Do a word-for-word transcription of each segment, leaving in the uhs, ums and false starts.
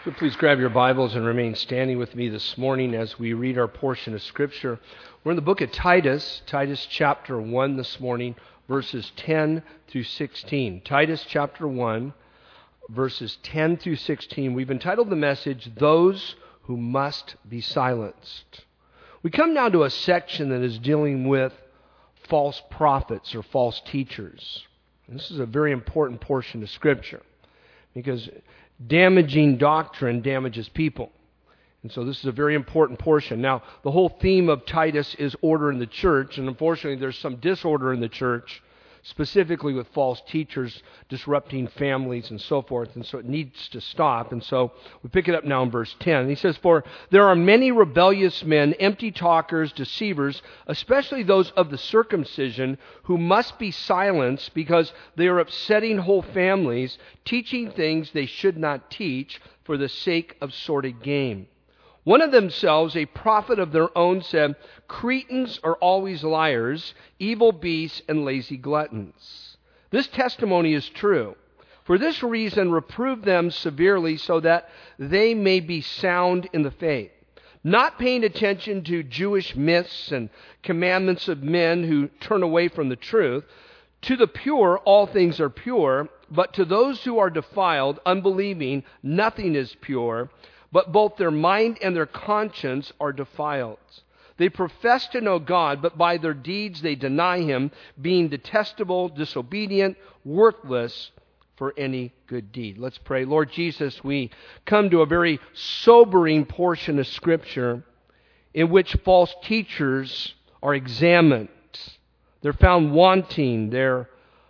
So please grab your Bibles and remain standing with me this morning as we read our portion of Scripture. We're in the book of Titus, Titus chapter one this morning, verses ten through sixteen. Titus chapter one, verses ten through sixteen. We've entitled the message, Those Who Must Be Silenced. We come now to a section that is dealing with false prophets or false teachers. And this is a very important portion of Scripture because damaging doctrine damages people. And so this is a very important portion. Now, the whole theme of Titus is order in the church, and unfortunately there's some disorder in the church, specifically with false teachers disrupting families and so forth, and so it needs to stop. And so we pick it up now in verse ten. He says, For there are many rebellious men, empty talkers, deceivers, especially those of the circumcision, who must be silenced because they are upsetting whole families, teaching things they should not teach for the sake of sordid gain. One of themselves, a prophet of their own, said, Cretans are always liars, evil beasts, and lazy gluttons. This testimony is true. For this reason, reprove them severely so that they may be sound in the faith, not paying attention to Jewish myths and commandments of men who turn away from the truth. To the pure, all things are pure, but to those who are defiled, unbelieving, nothing is pure, but both their mind and their conscience are defiled. They profess to know God, but by their deeds they deny Him, being detestable, disobedient, worthless for any good deed. Let's pray. Lord Jesus, we come to a very sobering portion of Scripture in which false teachers are examined. They're found wanting. They're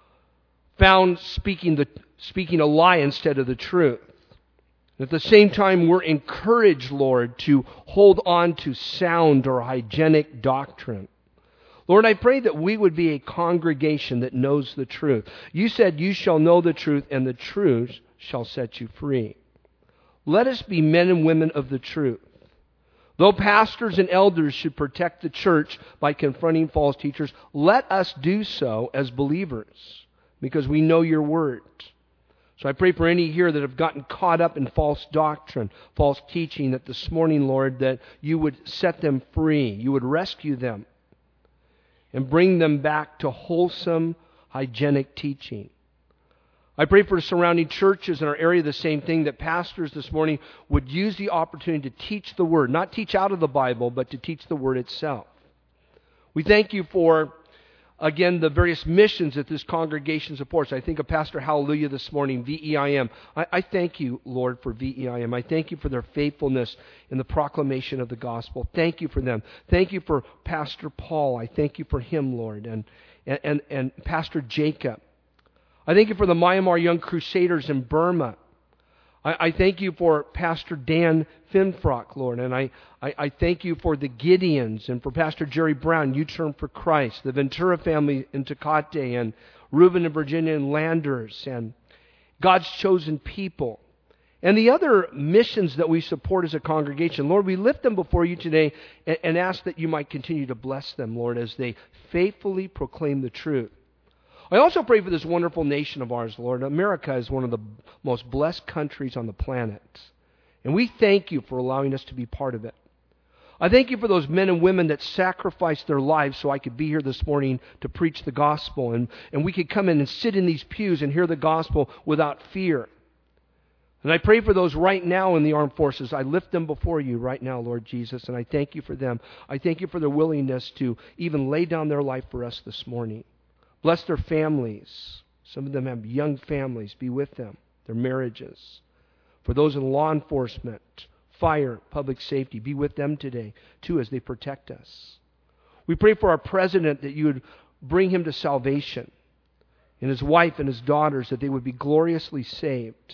found speaking the speaking a lie instead of the truth. At the same time, we're encouraged, Lord, to hold on to sound or hygienic doctrine. Lord, I pray that we would be a congregation that knows the truth. You said, you shall know the truth, and the truth shall set you free. Let us be men and women of the truth. Though pastors and elders should protect the church by confronting false teachers, let us do so as believers, because we know your word. So I pray for any here that have gotten caught up in false doctrine, false teaching, that this morning, Lord, that you would set them free. You would rescue them and bring them back to wholesome, hygienic teaching. I pray for the surrounding churches in our area the same thing, that pastors this morning would use the opportunity to teach the Word, not teach out of the Bible, but to teach the Word itself. We thank you for, again, the various missions that this congregation supports. I think of Pastor Hallelujah this morning, V E I M. I, I thank you, Lord, for V E I M. I thank you for their faithfulness in the proclamation of the gospel. Thank you for them. Thank you for Pastor Paul. I thank you for him, Lord, and, and, and, and Pastor Jacob. I thank you for the Myanmar Young Crusaders in Burma. I, I thank you for Pastor Dan Finfrock, Lord, and I, I, I thank you for the Gideons and for Pastor Jerry Brown, U-Turn for Christ, the Ventura family in Tecate, and Reuben and Virginia and Landers, and God's chosen people, and the other missions that we support as a congregation. Lord, we lift them before you today and, and ask that you might continue to bless them, Lord, as they faithfully proclaim the truth. I also pray for this wonderful nation of ours, Lord. America is one of the most blessed countries on the planet. And we thank you for allowing us to be part of it. I thank you for those men and women that sacrificed their lives so I could be here this morning to preach the gospel. And, and we could come in and sit in these pews and hear the gospel without fear. And I pray for those right now in the armed forces. I lift them before you right now, Lord Jesus, and I thank you for them. I thank you for their willingness to even lay down their life for us this morning. Bless their families. Some of them have young families. Be with them. Their marriages. For those in law enforcement, fire, public safety, be with them today, too, as they protect us. We pray for our president that you would bring him to salvation, and his wife and his daughters, that they would be gloriously saved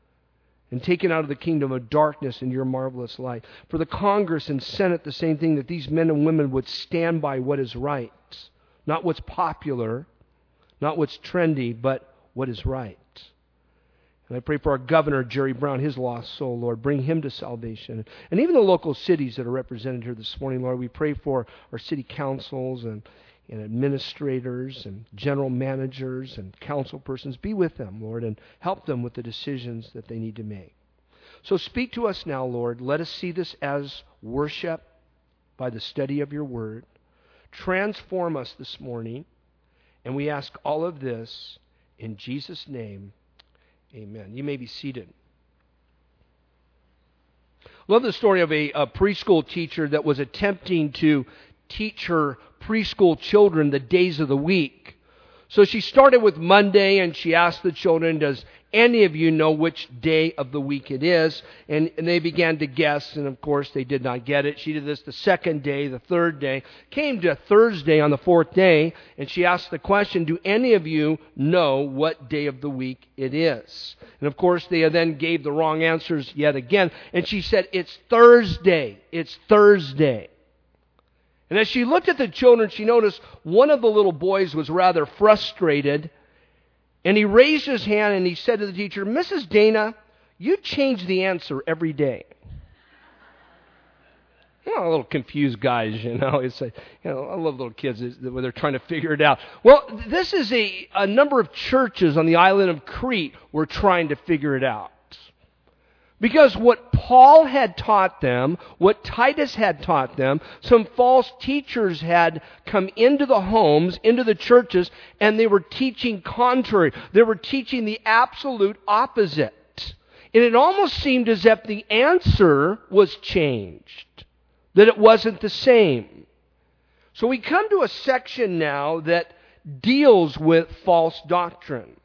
and taken out of the kingdom of darkness in your marvelous light. For the Congress and Senate, the same thing, that these men and women would stand by what is right, not what's popular, not what's trendy, but what is right. And I pray for our governor, Jerry Brown, his lost soul, Lord. Bring him to salvation. And even the local cities that are represented here this morning, Lord, we pray for our city councils and, and administrators and general managers and council persons. Be with them, Lord, and help them with the decisions that they need to make. So speak to us now, Lord. Let us see this as worship by the study of your word. Transform us this morning. And we ask all of this in Jesus' name. Amen. You may be seated. I love the story of a, a preschool teacher that was attempting to teach her preschool children the days of the week. So she started with Monday, and she asked the children, does any of you know which day of the week it is? And, and they began to guess, and of course they did not get it. She did this the second day, the third day. Came to Thursday on the fourth day, and she asked the question, do any of you know what day of the week it is? And of course they then gave the wrong answers yet again. And she said, it's Thursday. It's Thursday. And as she looked at the children, she noticed one of the little boys was rather frustrated. And he raised his hand and he said to the teacher, Missus Dana, you change the answer every day. You know, little confused guys, you know. It's like, you know, I love little kids when they're trying to figure it out. Well, this is a, a number of churches on the island of Crete were trying to figure it out. Because what Paul had taught them, what Titus had taught them, some false teachers had come into the homes, into the churches, and they were teaching contrary. They were teaching the absolute opposite. And it almost seemed as if the answer was changed, that it wasn't the same. So we come to a section now that deals with false doctrine.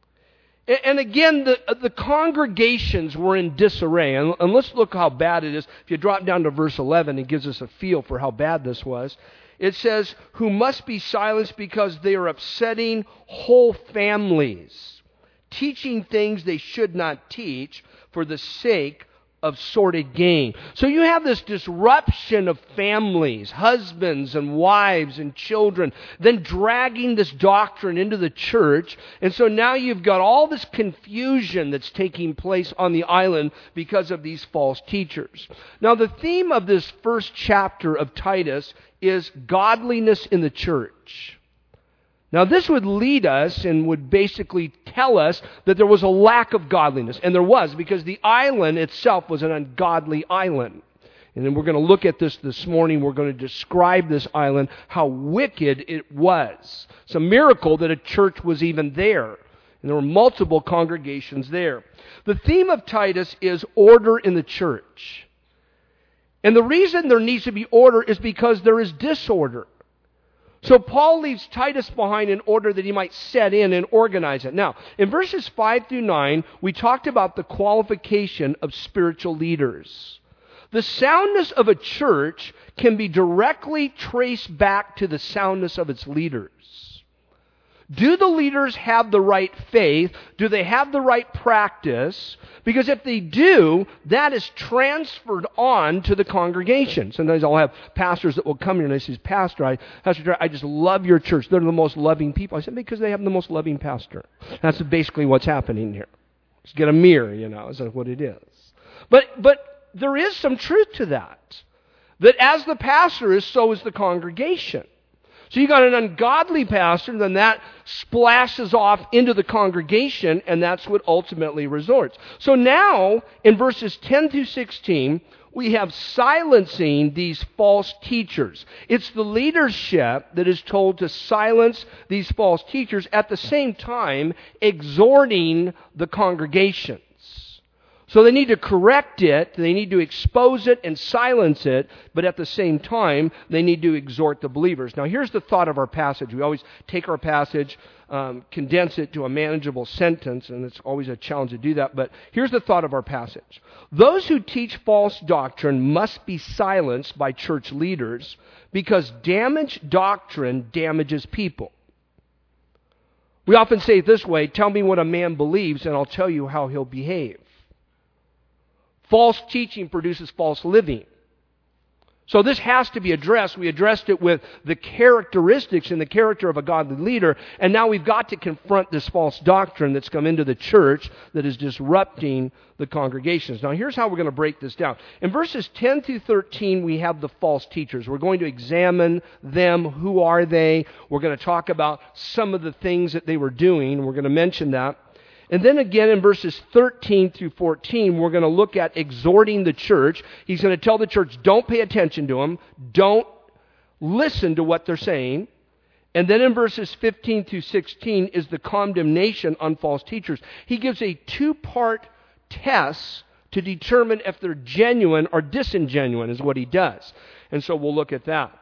And again, the, the congregations were in disarray. And, and let's look how bad it is. If you drop down to verse eleven, it gives us a feel for how bad this was. It says, who must be silenced because they are upsetting whole families, teaching things they should not teach for the sake of sordid gain. So you have this disruption of families, husbands and wives and children, then dragging this doctrine into the church. And so now you've got all this confusion that's taking place on the island because of these false teachers. Now the theme of this first chapter of Titus is godliness in the church. Now this would lead us and would basically tell us that there was a lack of godliness. And there was, because the island itself was an ungodly island. And then we're going to look at this this morning. We're going to describe this island, how wicked it was. It's a miracle that a church was even there. And there were multiple congregations there. The theme of Titus is order in the church. And the reason there needs to be order is because there is disorder. So Paul leaves Titus behind in order that he might set in and organize it. Now, in verses five through nine, we talked about the qualification of spiritual leaders. The soundness of a church can be directly traced back to the soundness of its leaders. Do the leaders have the right faith? Do they have the right practice? Because if they do, that is transferred on to the congregation. Sometimes I'll have pastors that will come here and they say, Pastor, I, Pastor, I just love your church. They're the most loving people. I said, because they have the most loving pastor. That's basically what's happening here. Just get a mirror, you know, is what it is. But, but there is some truth to that. That as the pastor is, so is the congregation. So you got an ungodly pastor, then that splashes off into the congregation, and that's what ultimately resorts. So now, in verses ten through sixteen, we have silencing these false teachers. It's the leadership that is told to silence these false teachers, at the same time exhorting the congregations. So they need to correct it, they need to expose it and silence it, but at the same time, they need to exhort the believers. Now here's the thought of our passage. We always take our passage, um, condense it to a manageable sentence, and it's always a challenge to do that, but here's the thought of our passage. Those who teach false doctrine must be silenced by church leaders because damaged doctrine damages people. We often say it this way, tell me what a man believes and I'll tell you how he'll behave. False teaching produces false living. So this has to be addressed. We addressed it with the characteristics and the character of a godly leader, and now we've got to confront this false doctrine that's come into the church that is disrupting the congregations. Now here's how we're going to break this down. In verses ten through thirteen, we have the false teachers. We're going to examine them. Who are they? We're going to talk about some of the things that they were doing. We're going to mention that. And then again in verses thirteen through fourteen, we're going to look at exhorting the church. He's going to tell the church, don't pay attention to them. Don't listen to what they're saying. And then in verses fifteen through sixteen is the condemnation on false teachers. He gives a two-part test to determine if they're genuine or disingenuine is what he does. And so we'll look at that.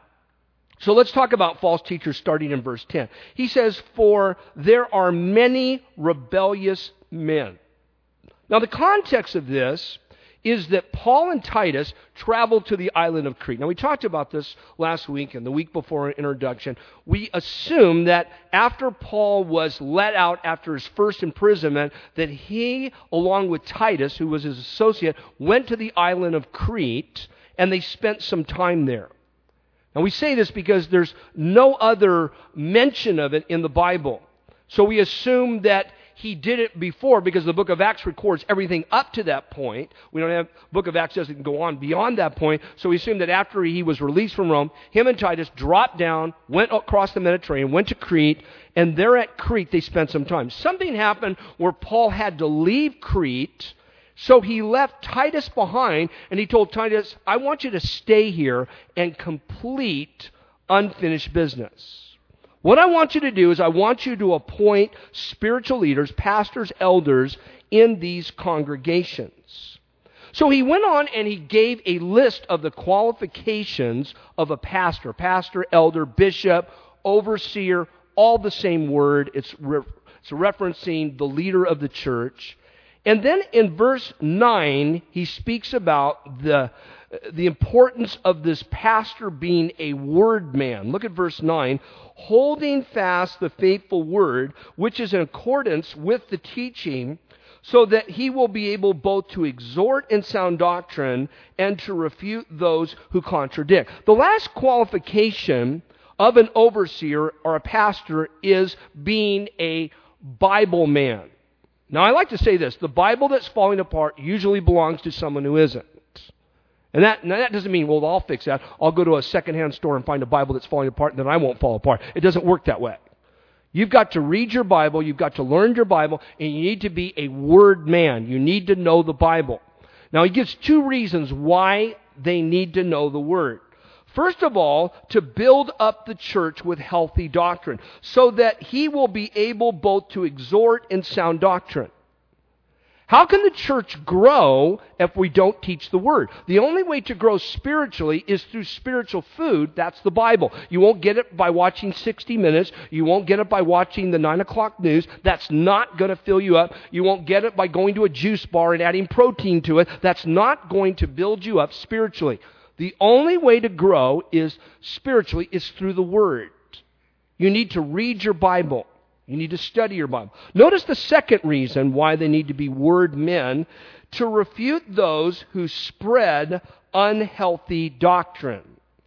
So let's talk about false teachers starting in verse ten. He says, for there are many rebellious men. Now the context of this is that Paul and Titus traveled to the island of Crete. Now we talked about this last week and the week before in introduction. We assume that after Paul was let out after his first imprisonment, that he, along with Titus, who was his associate, went to the island of Crete and they spent some time there. Now we say this because there's no other mention of it in the Bible. So we assume that he did it before because the book of Acts records everything up to that point. We don't have, book of Acts doesn't go on beyond that point. So we assume that after he was released from Rome, him and Titus dropped down, went across the Mediterranean, went to Crete, and there at Crete they spent some time. Something happened where Paul had to leave Crete, so he left Titus behind, and he told Titus, I want you to stay here and complete unfinished business. What I want you to do is I want you to appoint spiritual leaders, pastors, elders in these congregations. So he went on and he gave a list of the qualifications of a pastor. Pastor, elder, bishop, overseer, all the same word. It's, re- it's referencing the leader of the church. And then in verse nine, he speaks about the, the importance of this pastor being a word man. Look at verse nine. Holding fast the faithful word, which is in accordance with the teaching, so that he will be able both to exhort in sound doctrine and to refute those who contradict. The last qualification of an overseer or a pastor is being a Bible man. Now, I like to say this. The Bible that's falling apart usually belongs to someone who isn't. And that, now that doesn't mean, well, I'll fix that. I'll go to a secondhand store and find a Bible that's falling apart, and then I won't fall apart. It doesn't work that way. You've got to read your Bible. You've got to learn your Bible, and you need to be a word man. You need to know the Bible. Now, he gives two reasons why they need to know the Word. First of all, to build up the church with healthy doctrine, so that he will be able both to exhort in sound doctrine. How can the church grow if we don't teach the Word? The only way to grow spiritually is through spiritual food. That's the Bible. You won't get it by watching sixty minutes. You won't get it by watching the nine o'clock news. That's not going to fill you up. You won't get it by going to a juice bar and adding protein to it. That's not going to build you up spiritually. The only way to grow is spiritually is through the Word. You need to read your Bible. You need to study your Bible. Notice the second reason why they need to be word men, to refute those who spread unhealthy doctrine.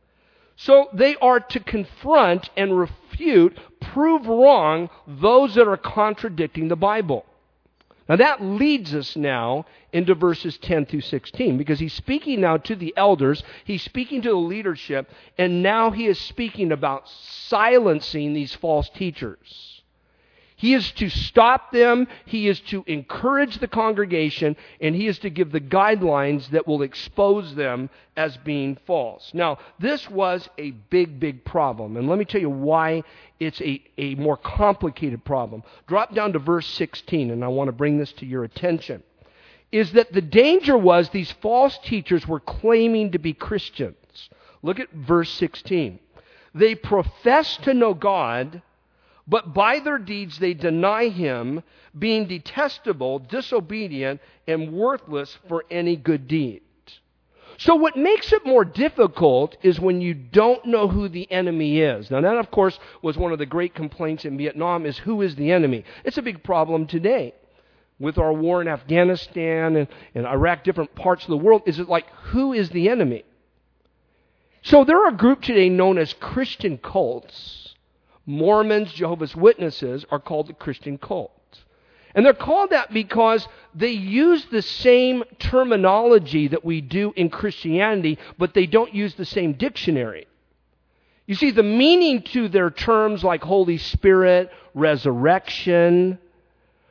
So they are to confront and refute, prove wrong those that are contradicting the Bible. Now that leads us now into verses ten through sixteen, because he's speaking now to the elders, he's speaking to the leadership, and now he is speaking about silencing these false teachers. He is to stop them, he is to encourage the congregation, and he is to give the guidelines that will expose them as being false. Now, this was a big, big problem, and let me tell you why it's a, a more complicated problem. Drop down to verse sixteen, and I want to bring this to your attention. Is that the danger was these false teachers were claiming to be Christians. Look at verse sixteen. They profess to know God, but by their deeds they deny Him, being detestable, disobedient, and worthless for any good deed. So what makes it more difficult is when you don't know who the enemy is. Now that, of course, was one of the great complaints in Vietnam, is who is the enemy? It's a big problem today. With our war in Afghanistan and, and Iraq, different parts of the world, is it like, who is the enemy? So there are a group today known as Christian cults. Mormons, Jehovah's Witnesses are called the Christian cult. And they're called that because they use the same terminology that we do in Christianity, but they don't use the same dictionary. You see, the meaning to their terms like Holy Spirit, resurrection,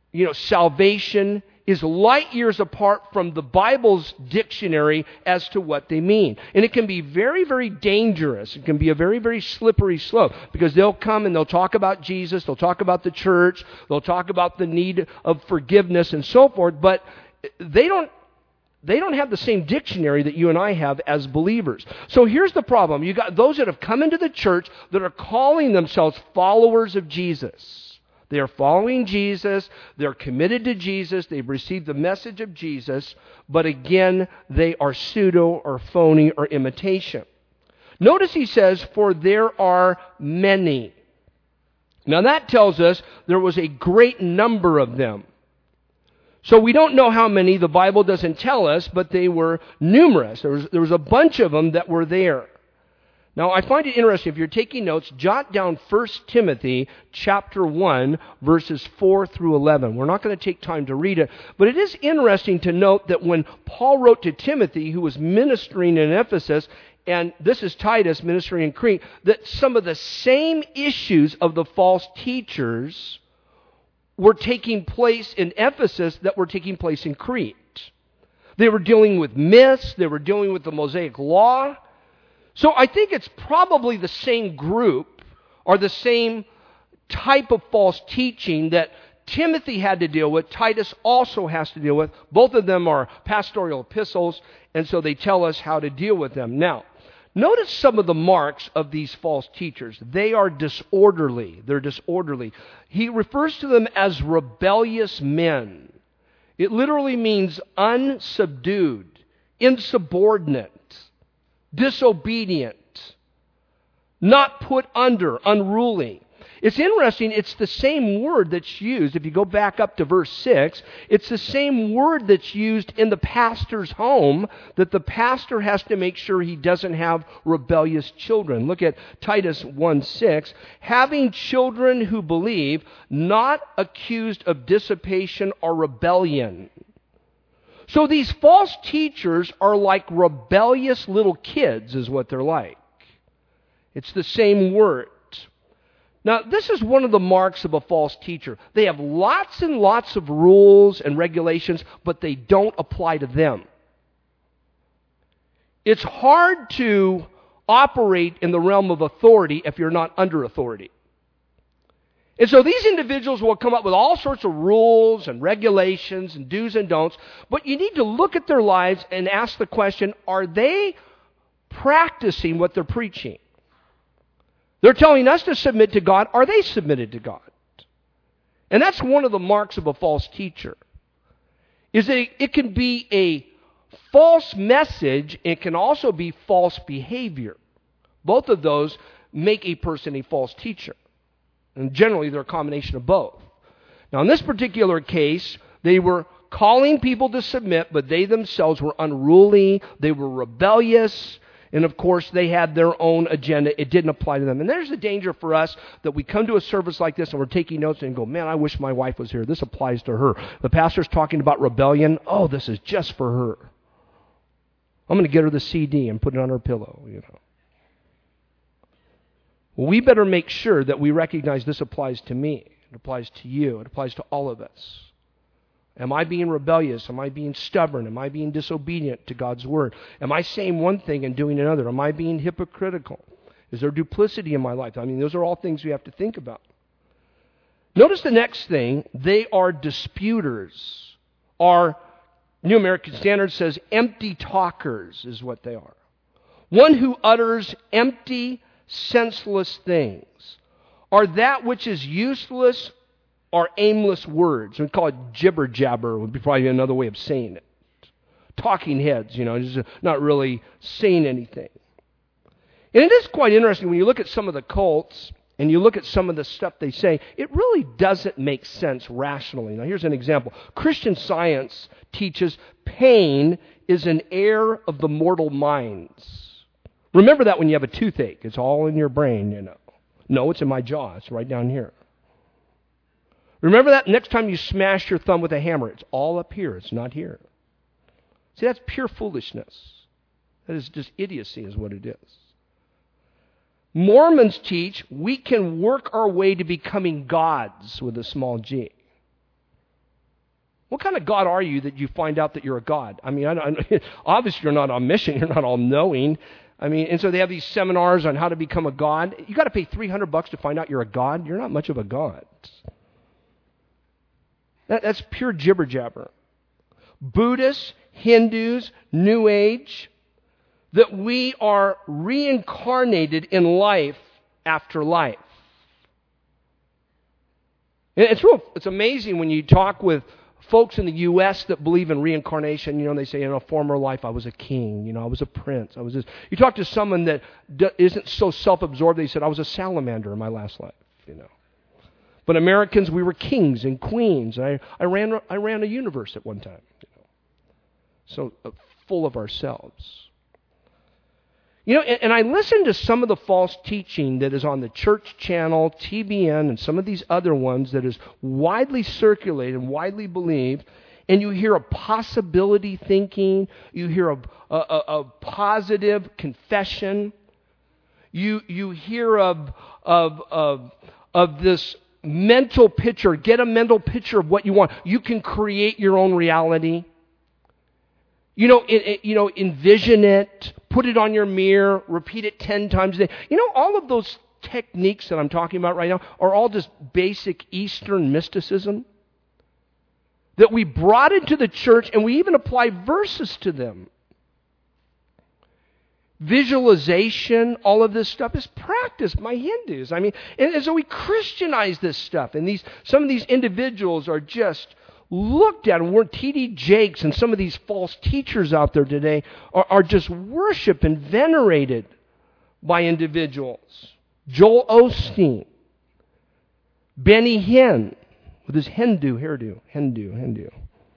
you know, salvation is light years apart from the Bible's dictionary as to what they mean. And it can be very, very dangerous. It can be a very, very slippery slope, because they'll come and they'll talk about Jesus, they'll talk about the church, they'll talk about the need of forgiveness and so forth, but they don't They don't have the same dictionary that you and I have as believers. So here's the problem. You got those that have come into the church that are calling themselves followers of Jesus. They are following Jesus. They're committed to Jesus. They've received the message of Jesus. But again, they are pseudo or phony or imitation. Notice he says, for there are many. Now that tells us there was a great number of them. So we don't know how many, the Bible doesn't tell us, but they were numerous. There was, there was a bunch of them that were there. Now I find it interesting, if you're taking notes, jot down First Timothy chapter one, verses four through eleven. We're not going to take time to read it, but it is interesting to note that when Paul wrote to Timothy, who was ministering in Ephesus, and this is Titus ministering in Crete, that some of the same issues of the false teachers were taking place in Ephesus that were taking place in Crete. They were dealing with myths. They were dealing with the Mosaic Law. So I think it's probably the same group or the same type of false teaching that Timothy had to deal with. Titus also has to deal with. Both of them are pastoral epistles, and so they tell us how to deal with them. Now, notice some of the marks of these false teachers. They are disorderly. They're disorderly. He refers to them as rebellious men. It literally means unsubdued, insubordinate, disobedient, not put under, unruly. It's interesting, it's the same word that's used, if you go back up to verse six, it's the same word that's used in the pastor's home, that the pastor has to make sure he doesn't have rebellious children. Look at Titus one six, having children who believe, not accused of dissipation or rebellion. So these false teachers are like rebellious little kids, is what they're like. It's the same word. Now, this is one of the marks of a false teacher. They have lots and lots of rules and regulations, but they don't apply to them. It's hard to operate in the realm of authority if you're not under authority. And so these individuals will come up with all sorts of rules and regulations and do's and don'ts, but you need to look at their lives and ask the question, are they practicing what they're preaching? They're telling us to submit to God. Are they submitted to God? And that's one of the marks of a false teacher. Is that it can be a false message. It can also be false behavior. Both of those make a person a false teacher. And generally, they're a combination of both. Now, in this particular case, they were calling people to submit, but they themselves were unruly. They were rebellious. And of course, they had their own agenda. It didn't apply to them. And there's a danger for us that we come to a service like this and we're taking notes and go, man, I wish my wife was here. This applies to her. The pastor's talking about rebellion. Oh, this is just for her. I'm going to get her the C D and put it on her pillow, you know. Well, we better make sure that we recognize this applies to me. It applies to you. It applies to all of us. Am I being rebellious? Am I being stubborn? Am I being disobedient to God's word? Am I saying one thing and doing another? Am I being hypocritical? Is there duplicity in my life? I mean, those are all things we have to think about. Notice the next thing. They are disputers. Our New American Standard says empty talkers is what they are. One who utters empty, senseless things, or that which is useless or aimless words. We call it jibber jabber, would be probably another way of saying it. Talking heads, you know, just not really saying anything. And it is quite interesting when you look at some of the cults and you look at some of the stuff they say, it really doesn't make sense rationally. Now here's an example. Christian Science teaches pain is an error of the mortal minds. Remember that when you have a toothache. It's all in your brain, you know. No, it's in my jaw. It's right down here. Remember that next time you smash your thumb with a hammer, it's all up here. It's not here. See, that's pure foolishness. That is just idiocy is what it is. Mormons teach we can work our way to becoming gods with a small g. What kind of God are you that you find out that you're a God? I mean, I, I, obviously you're not omniscient, you're not all-knowing. I mean, and so they have these seminars on how to become a God. You got to pay three hundred bucks to find out you're a God. You're not much of a God. That, that's pure jibber-jabber. Buddhists, Hindus, New Age, that we are reincarnated in life after life. It's real. It's amazing when you talk with folks in the U S that believe in reincarnation. You know, they say, in a former life I was a king. You know, I was a prince. I was this. You talk to someone that d- isn't so self-absorbed. They said, I was a salamander in my last life. You know, but Americans, we were kings and queens. I I ran I ran a universe at one time. You know, so uh, full of ourselves. You know, and, and I listen to some of the false teaching that is on the church channel, T B N, and some of these other ones that is widely circulated and widely believed, and you hear a possibility thinking, you hear a, a, a, a positive confession, you you hear of, of, of, of this mental picture, get a mental picture of what you want. You can create your own reality. You know, it, it, you know, envision it, put it on your mirror, repeat it ten times a day. You know, all of those techniques that I'm talking about right now are all just basic Eastern mysticism that we brought into the church, and we even apply verses to them. Visualization, all of this stuff is practiced by Hindus. I mean, and, and so we Christianize this stuff, and these some of these individuals are just looked at, and we're T D Jakes and some of these false teachers out there today are, are just worshiped and venerated by individuals. Joel Osteen, Benny Hinn with his Hindu hairdo, Hindu, Hindu.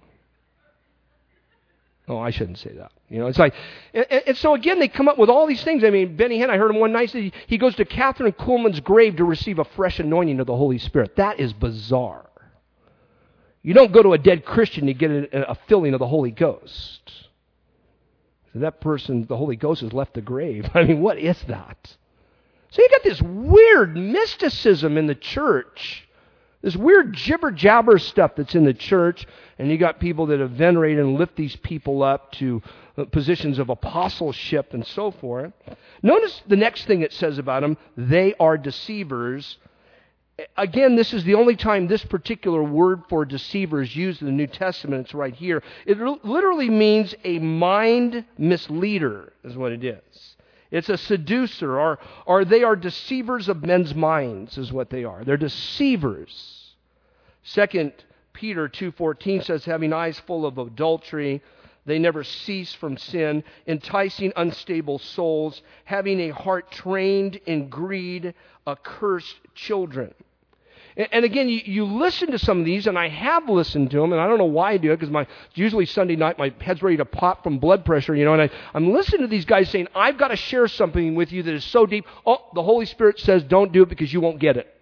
Oh, I shouldn't say that. You know, it's like, and, and so again, they come up with all these things. I mean, Benny Hinn, I heard him one night say he, he goes to Catherine Kuhlman's grave to receive a fresh anointing of the Holy Spirit. That is bizarre. You don't go to a dead Christian to get a, a filling of the Holy Ghost. So that person, the Holy Ghost, has left the grave. I mean, what is that? So you got this weird mysticism in the church, this weird jibber-jabber stuff that's in the church, and you got people that have venerated and lift these people up to positions of apostleship and so forth. Notice the next thing it says about them: they are deceivers. Again, this is the only time this particular word for deceiver is used in the New Testament. It's right here. It literally means a mind misleader is what it is. It's a seducer, or, or they are deceivers of men's minds is what they are. They're deceivers. Second Peter two fourteen says, having eyes full of adultery, they never cease from sin, enticing unstable souls, having a heart trained in greed, accursed children. And, and again, you, you listen to some of these, and I have listened to them, and I don't know why I do it, because my usually Sunday night, my head's ready to pop from blood pressure, you know, and I, I'm listening to these guys saying, I've got to share something with you that is so deep. Oh, the Holy Spirit says don't do it because you won't get it.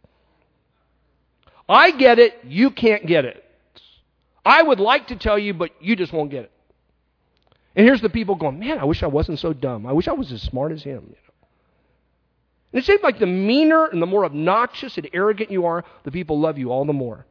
I get it, you can't get it. I would like to tell you, but you just won't get it. And here's the people going, man, I wish I wasn't so dumb. I wish I was as smart as him. You know? And it seems like the meaner and the more obnoxious and arrogant you are, the people love you all the more.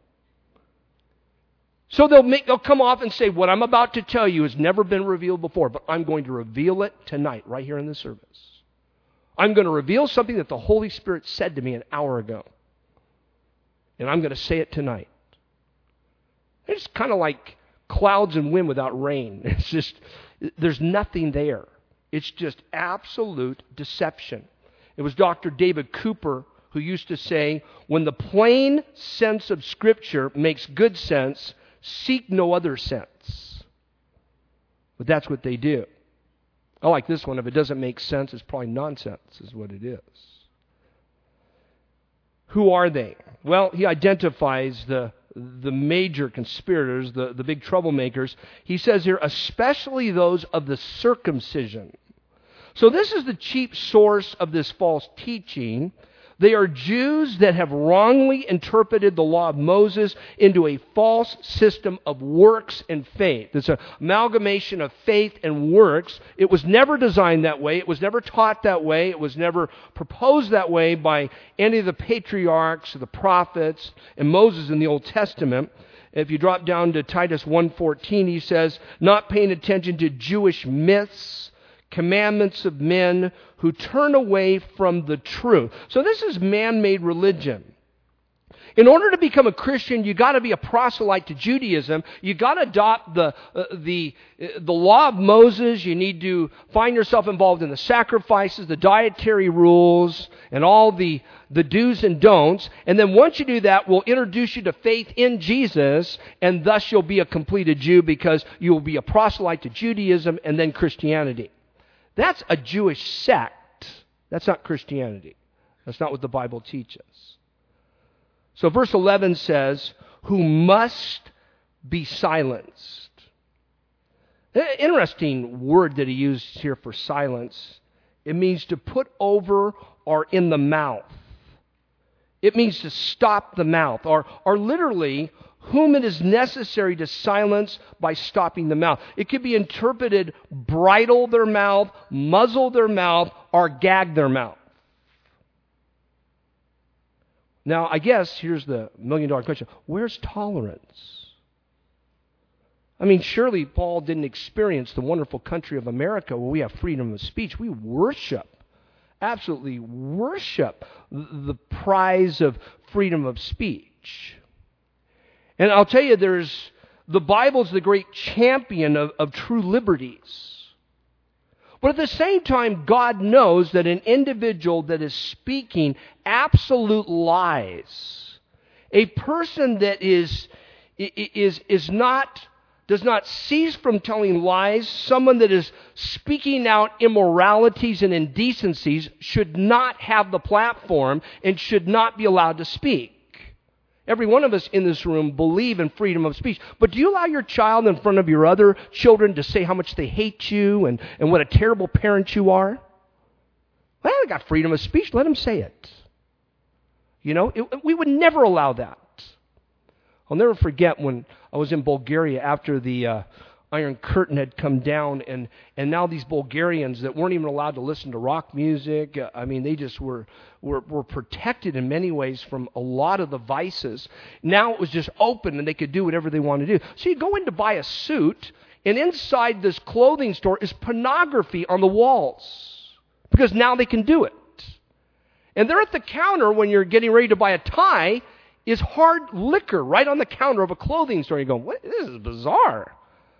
So they'll make, they'll come off and say, what I'm about to tell you has never been revealed before, but I'm going to reveal it tonight, right here in this service. I'm going to reveal something that the Holy Spirit said to me an hour ago. And I'm going to say it tonight. It's kind of like clouds and wind without rain. It's just, there's nothing there. It's just absolute deception. It was Doctor David Cooper who used to say, when the plain sense of Scripture makes good sense, seek no other sense. But that's what they do. I like this one. If it doesn't make sense, it's probably nonsense, is what it is. Who are they? Well, he identifies the the major conspirators, the, the big troublemakers. He says here, especially those of the circumcision. So this is the chief source of this false teaching. They are Jews that have wrongly interpreted the law of Moses into a false system of works and faith. It's an amalgamation of faith and works. It was never designed that way. It was never taught that way. It was never proposed that way by any of the patriarchs, the prophets, and Moses in the Old Testament. If you drop down to Titus one fourteen, he says, not paying attention to Jewish myths, commandments of men who turn away from the truth. So this is man-made religion. In order to become a Christian, you got to be a proselyte to Judaism. You got to adopt the uh, the uh, the law of Moses. You need to find yourself involved in the sacrifices, the dietary rules, and all the the do's and don'ts. And then once you do that, we'll introduce you to faith in Jesus, and thus you'll be a completed Jew because you will be a proselyte to Judaism and then Christianity. That's a Jewish sect. That's not Christianity. That's not what the Bible teaches. So verse eleven says, who must be silenced. Interesting word that he used here for silence. It means to put over or in the mouth. It means to stop the mouth, or, or literally, whom it is necessary to silence by stopping the mouth. It could be interpreted bridle their mouth, muzzle their mouth, or gag their mouth. Now, I guess here's the million dollar question. Where's tolerance? I mean, surely Paul didn't experience the wonderful country of America where we have freedom of speech. We worship, absolutely worship the prize of freedom of speech. And I'll tell you, there's the Bible's the great champion of, of true liberties. But at the same time, God knows that an individual that is speaking absolute lies, a person that is is is not does not cease from telling lies, someone that is speaking out immoralities and indecencies should not have the platform and should not be allowed to speak. Every one of us in this room believe in freedom of speech. But do you allow your child in front of your other children to say how much they hate you and, and what a terrible parent you are? Well, they got freedom of speech. Let them say it. You know, it, we would never allow that. I'll never forget when I was in Bulgaria after the uh, Iron Curtain had come down, and, and now these Bulgarians that weren't even allowed to listen to rock music, uh, I mean, they just were, were were protected in many ways from a lot of the vices. Now it was just open, and they could do whatever they wanted to do. So you go in to buy a suit, and inside this clothing store is pornography on the walls, because now they can do it. And they're at the counter when you're getting ready to buy a tie, is hard liquor right on the counter of a clothing store. You go, what? This is bizarre.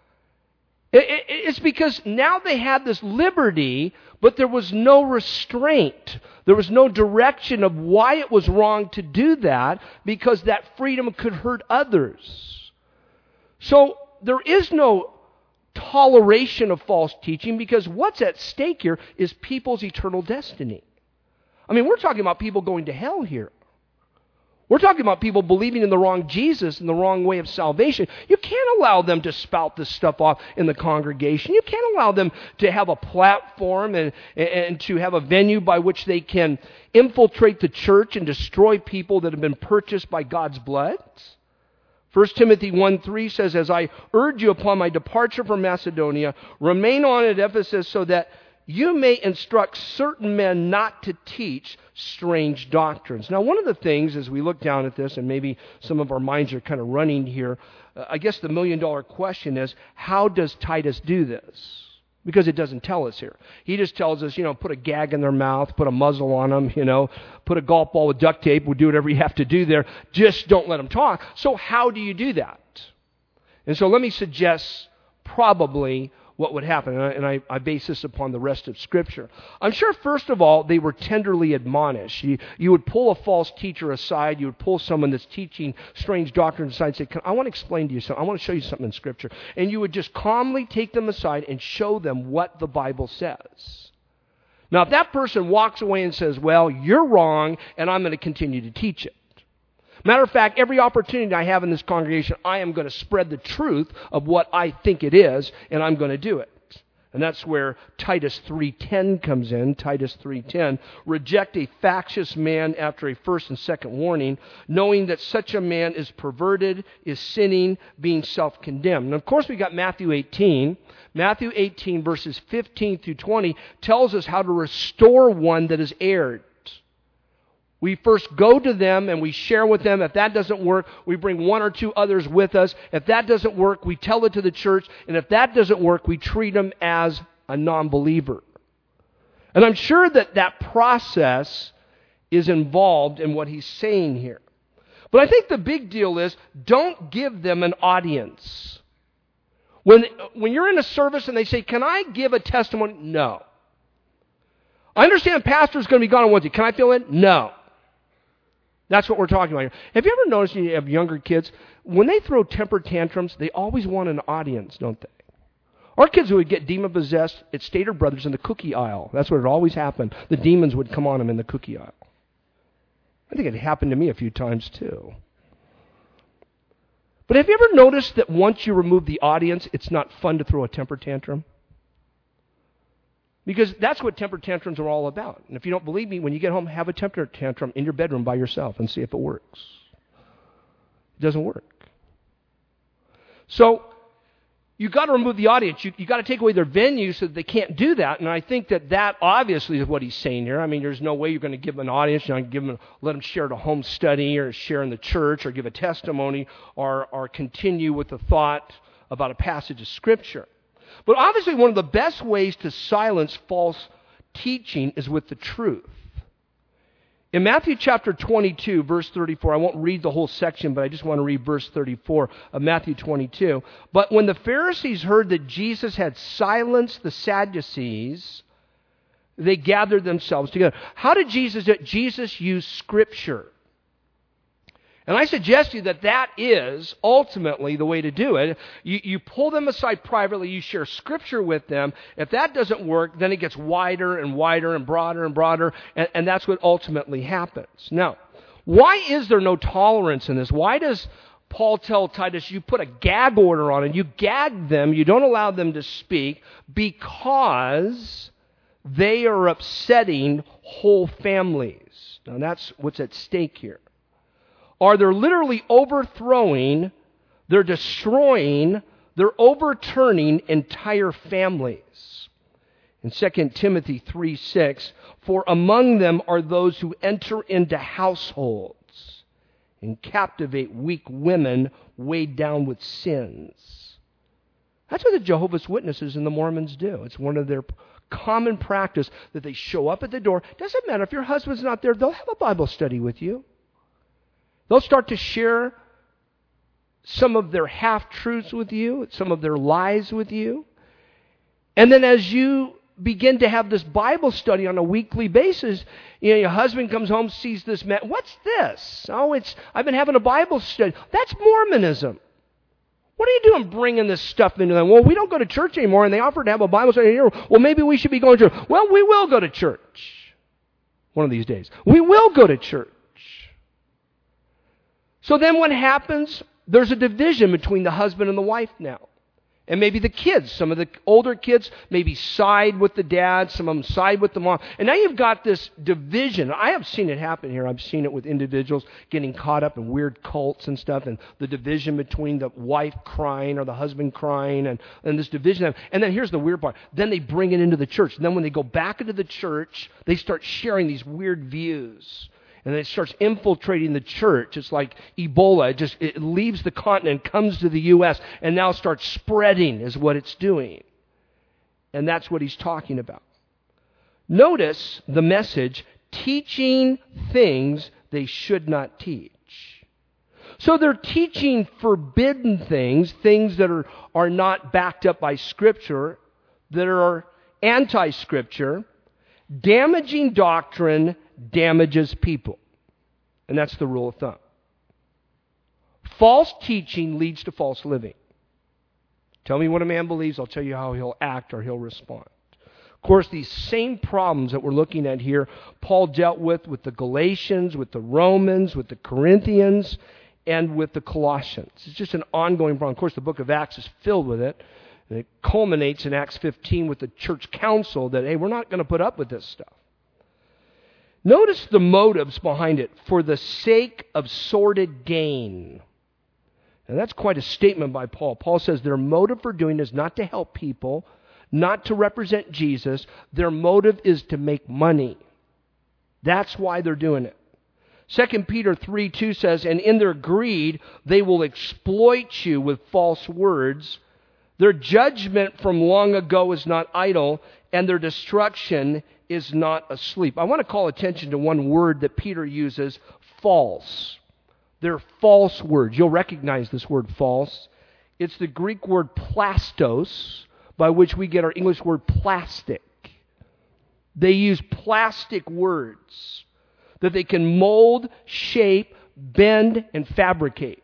It's because now they had this liberty, but there was no restraint. There was no direction of why it was wrong to do that, because that freedom could hurt others. So there is no toleration of false teaching, because what's at stake here is people's eternal destiny. I mean, we're talking about people going to hell here. We're talking about people believing in the wrong Jesus and the wrong way of salvation. You can't allow them to spout this stuff off in the congregation. You can't allow them to have a platform and, and to have a venue by which they can infiltrate the church and destroy people that have been purchased by God's blood. First Timothy one three says, as I urge you upon my departure from Macedonia, remain on at Ephesus so that you may instruct certain men not to teach strange doctrines. Now, one of the things as we look down at this, and maybe some of our minds are kind of running here, uh, I guess the million dollar question is, how does Titus do this? Because it doesn't tell us here. He just tells us, you know, put a gag in their mouth, put a muzzle on them, you know, put a golf ball with duct tape, we'll do whatever you have to do there. Just don't let them talk. So how do you do that? And so let me suggest probably what would happen, and I, and I, I base this upon the rest of Scripture. I'm sure, first of all, they were tenderly admonished. You, you would pull a false teacher aside. You would pull someone that's teaching strange doctrines aside and say, I want to explain to you something. I want to show you something in Scripture. And you would just calmly take them aside and show them what the Bible says. Now, if that person walks away and says, well, you're wrong, and I'm going to continue to teach it. Matter of fact, every opportunity I have in this congregation, I am going to spread the truth of what I think it is, and I'm going to do it. And that's where Titus three ten comes in. Titus three ten, reject a factious man after a first and second warning, knowing that such a man is perverted, is sinning, being self-condemned. And of course we got Matthew eighteen. Matthew eighteen verses fifteen through twenty tells us how to restore one that has erred. We first go to them and we share with them. If that doesn't work, we bring one or two others with us. If that doesn't work, we tell it to the church. And if that doesn't work, we treat them as a non-believer. And I'm sure that that process is involved in what he's saying here. But I think the big deal is, don't give them an audience. When, when you're in a service and they say, can I give a testimony? No. I understand pastor's going to be gone on Wednesday. Can I fill in? No. That's what we're talking about here. Have you ever noticed you have younger kids, when they throw temper tantrums, they always want an audience, don't they? Our kids would get demon-possessed at Stater Brothers in the cookie aisle. That's what it always happened. The demons would come on them in the cookie aisle. I think it happened to me a few times too. But have you ever noticed that once you remove the audience, it's not fun to throw a temper tantrum? Because that's what temper tantrums are all about. And if you don't believe me, when you get home, have a temper tantrum in your bedroom by yourself and see if it works. It doesn't work. So, you've got to remove the audience. You, you've got to take away their venue so that they can't do that. And I think that that obviously is what he's saying here. I mean, there's no way you're going to give them an audience. You're not going to give them, let them share at a home study or share in the church or give a testimony or, or continue with the thought about a passage of Scripture. But obviously one of the best ways to silence false teaching is with the truth. In Matthew chapter twenty-two, verse thirty-four, I won't read the whole section, but I just want to read verse thirty-four of Matthew twenty-two. But when the Pharisees heard that Jesus had silenced the Sadducees, they gathered themselves together. How did Jesus do it? Jesus used Scripture. And I suggest to you that that is ultimately the way to do it. You, you pull them aside privately, you share Scripture with them. If that doesn't work, then it gets wider and wider and broader and broader, and, and that's what ultimately happens. Now, why is there no tolerance in this? Why does Paul tell Titus, you put a gag order on it, you gag them, you don't allow them to speak, because they are upsetting whole families. Now that's what's at stake here. Or they're literally overthrowing, they're destroying, they're overturning entire families. In Second Timothy three six, for among them are those who enter into households and captivate weak women weighed down with sins. That's what the Jehovah's Witnesses and the Mormons do. It's one of their common practice that they show up at the door. Doesn't matter if your husband's not there, they'll have a Bible study with you. They'll start to share some of their half-truths with you, some of their lies with you. And then as you begin to have this Bible study on a weekly basis, you know, your husband comes home, sees this man. What's this? Oh, it's I've been having a Bible study. That's Mormonism. What are you doing bringing this stuff into them? Well, we don't go to church anymore, and they offered to have a Bible study here. Well, maybe we should be going to church. Well, we will go to church one of these days. We will go to church. So then what happens? There's a division between the husband and the wife now. And maybe the kids, some of the older kids maybe side with the dad, some of them side with the mom. And now you've got this division. I have seen it happen here. I've seen it with individuals getting caught up in weird cults and stuff, and the division between the wife crying or the husband crying, and, and this division. And then here's the weird part. Then they bring it into the church. And then when they go back into the church, they start sharing these weird views. And then it starts infiltrating the church. It's like Ebola. It just it leaves the continent, comes to the U S, and now starts spreading is what it's doing. And that's what he's talking about. Notice the message, teaching things they should not teach. So they're teaching forbidden things, things that are, are not backed up by Scripture, that are anti-Scripture. Damaging doctrine damages people. And that's the rule of thumb. False teaching leads to false living. Tell me what a man believes, I'll tell you how he'll act or he'll respond. Of course, these same problems that we're looking at here, Paul dealt with with the Galatians, with the Romans, with the Corinthians, and with the Colossians. It's just an ongoing problem. Of course, the book of Acts is filled with it. And it culminates in Acts fifteen with the church council that, hey, we're not going to put up with this stuff. Notice the motives behind it. For the sake of sordid gain. And that's quite a statement by Paul. Paul says their motive for doing is not to help people, not to represent Jesus. Their motive is to make money. That's why they're doing it. Second Peter three two says, and in their greed, they will exploit you with false words. Their judgment from long ago is not idle, and their destruction is not asleep. I want to call attention to one word that Peter uses, false. They're false words. You'll recognize this word false. It's the Greek word plastos, by which we get our English word plastic. They use plastic words that they can mold, shape, bend, and fabricate.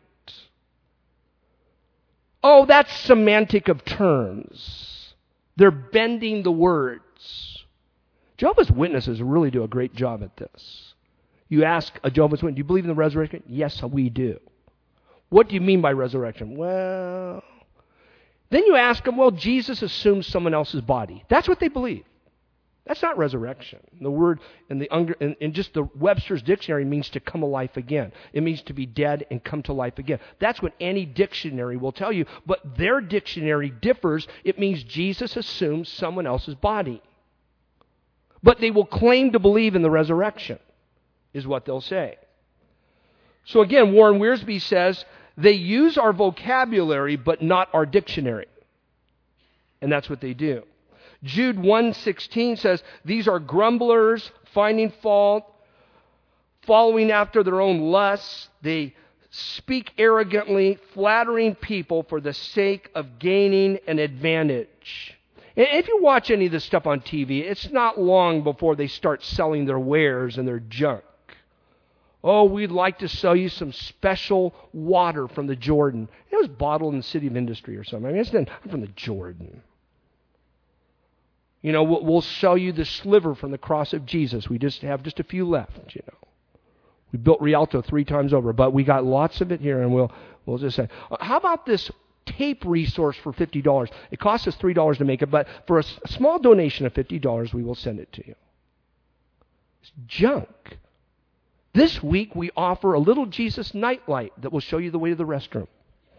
Oh, that's semantic of terms. They're bending the words. Jehovah's Witnesses really do a great job at this. You ask a Jehovah's Witness, do you believe in the resurrection? Yes, we do. What do you mean by resurrection? Well, then you ask them, well, Jesus assumes someone else's body. That's what they believe. That's not resurrection. The word in the in, in just the Webster's dictionary means to come alive again. It means to be dead and come to life again. That's what any dictionary will tell you. But their dictionary differs. It means Jesus assumes someone else's body. But they will claim to believe in the resurrection, is what they'll say. So again, Warren Wiersbe says, they use our vocabulary but not our dictionary. And that's what they do. Jude one sixteen says, these are grumblers, finding fault, following after their own lusts. They speak arrogantly, flattering people for the sake of gaining an advantage. And if you watch any of this stuff on T V, it's not long before they start selling their wares and their junk. Oh, we'd like to sell you some special water from the Jordan. It was bottled in the City of Industry or something. I mean, it's not from the Jordan. You know, we'll, we'll sell you the sliver from the cross of Jesus. We just have just a few left, you know. We built Rialto three times over, but we got lots of it here, and we'll we'll just say, how about this tape resource for fifty dollars? It costs us three dollars to make it, but for a, a small donation of fifty dollars, we will send it to you. It's junk. This week, we offer a little Jesus nightlight that will show you the way to the restroom.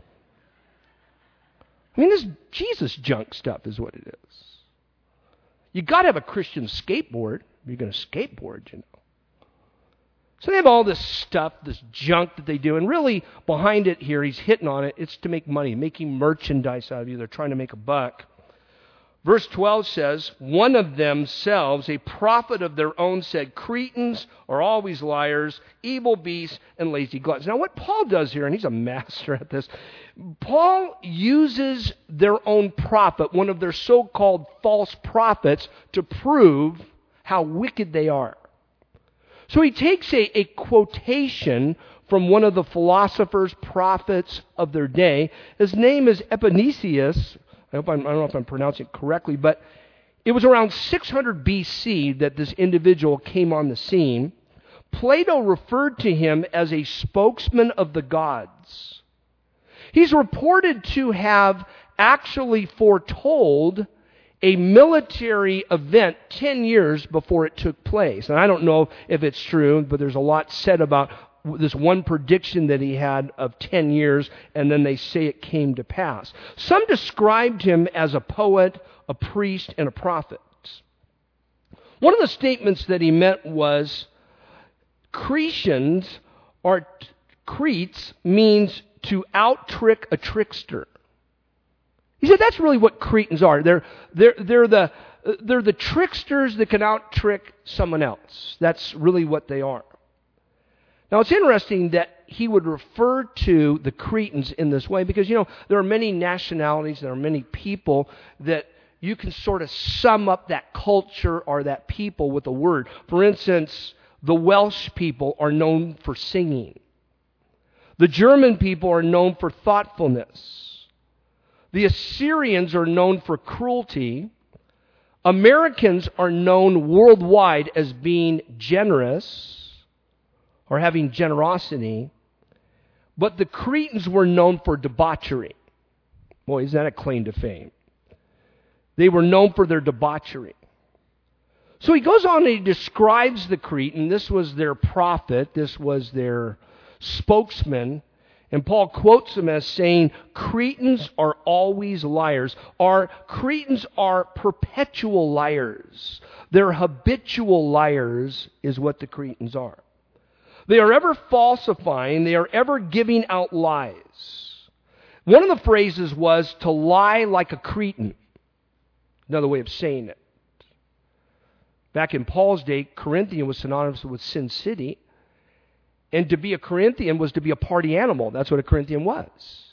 I mean, this Jesus junk stuff is what it is. You got to have a Christian skateboard. If you're going to skateboard, you know. So they have all this stuff, this junk that they do, and really behind it here, he's hitting on it. It's to make money, making merchandise out of you. They're trying to make a buck. Verse twelve says, one of themselves, a prophet of their own, said, Cretans are always liars, evil beasts, and lazy gluttons. Now what Paul does here, and he's a master at this, Paul uses their own prophet, one of their so-called false prophets, to prove how wicked they are. So he takes a, a quotation from one of the philosophers, prophets of their day. His name is Epinesius. I hope I'm, I don't know if I'm pronouncing it correctly, but it was around six hundred B C that this individual came on the scene. Plato referred to him as a spokesman of the gods. He's reported to have actually foretold a military event ten years before it took place. And I don't know if it's true, but there's a lot said about this one prediction that he had of ten years, and then they say it came to pass. Some described him as a poet, a priest, and a prophet. One of the statements that he meant was, Cretians, or Cretes, means to out-trick a trickster. He said that's really what Cretans are. They're, they're, they're, the, they're the tricksters that can out-trick someone else. That's really what they are. Now, it's interesting that he would refer to the Cretans in this way because, you know, there are many nationalities, there are many people that you can sort of sum up that culture or that people with a word. For instance, the Welsh people are known for singing. The German people are known for thoughtfulness. The Assyrians are known for cruelty. Americans are known worldwide as being generous or having generosity, but the Cretans were known for debauchery. Boy, is that a claim to fame. They were known for their debauchery. So he goes on and he describes the Cretan. This was their prophet. This was their spokesman. And Paul quotes him as saying, Cretans are always liars. Our Cretans are perpetual liars. They're habitual liars is what the Cretans are. They are ever falsifying. They are ever giving out lies. One of the phrases was to lie like a Cretan. Another way of saying it. Back in Paul's day, Corinthian was synonymous with Sin City. And to be a Corinthian was to be a party animal. That's what a Corinthian was.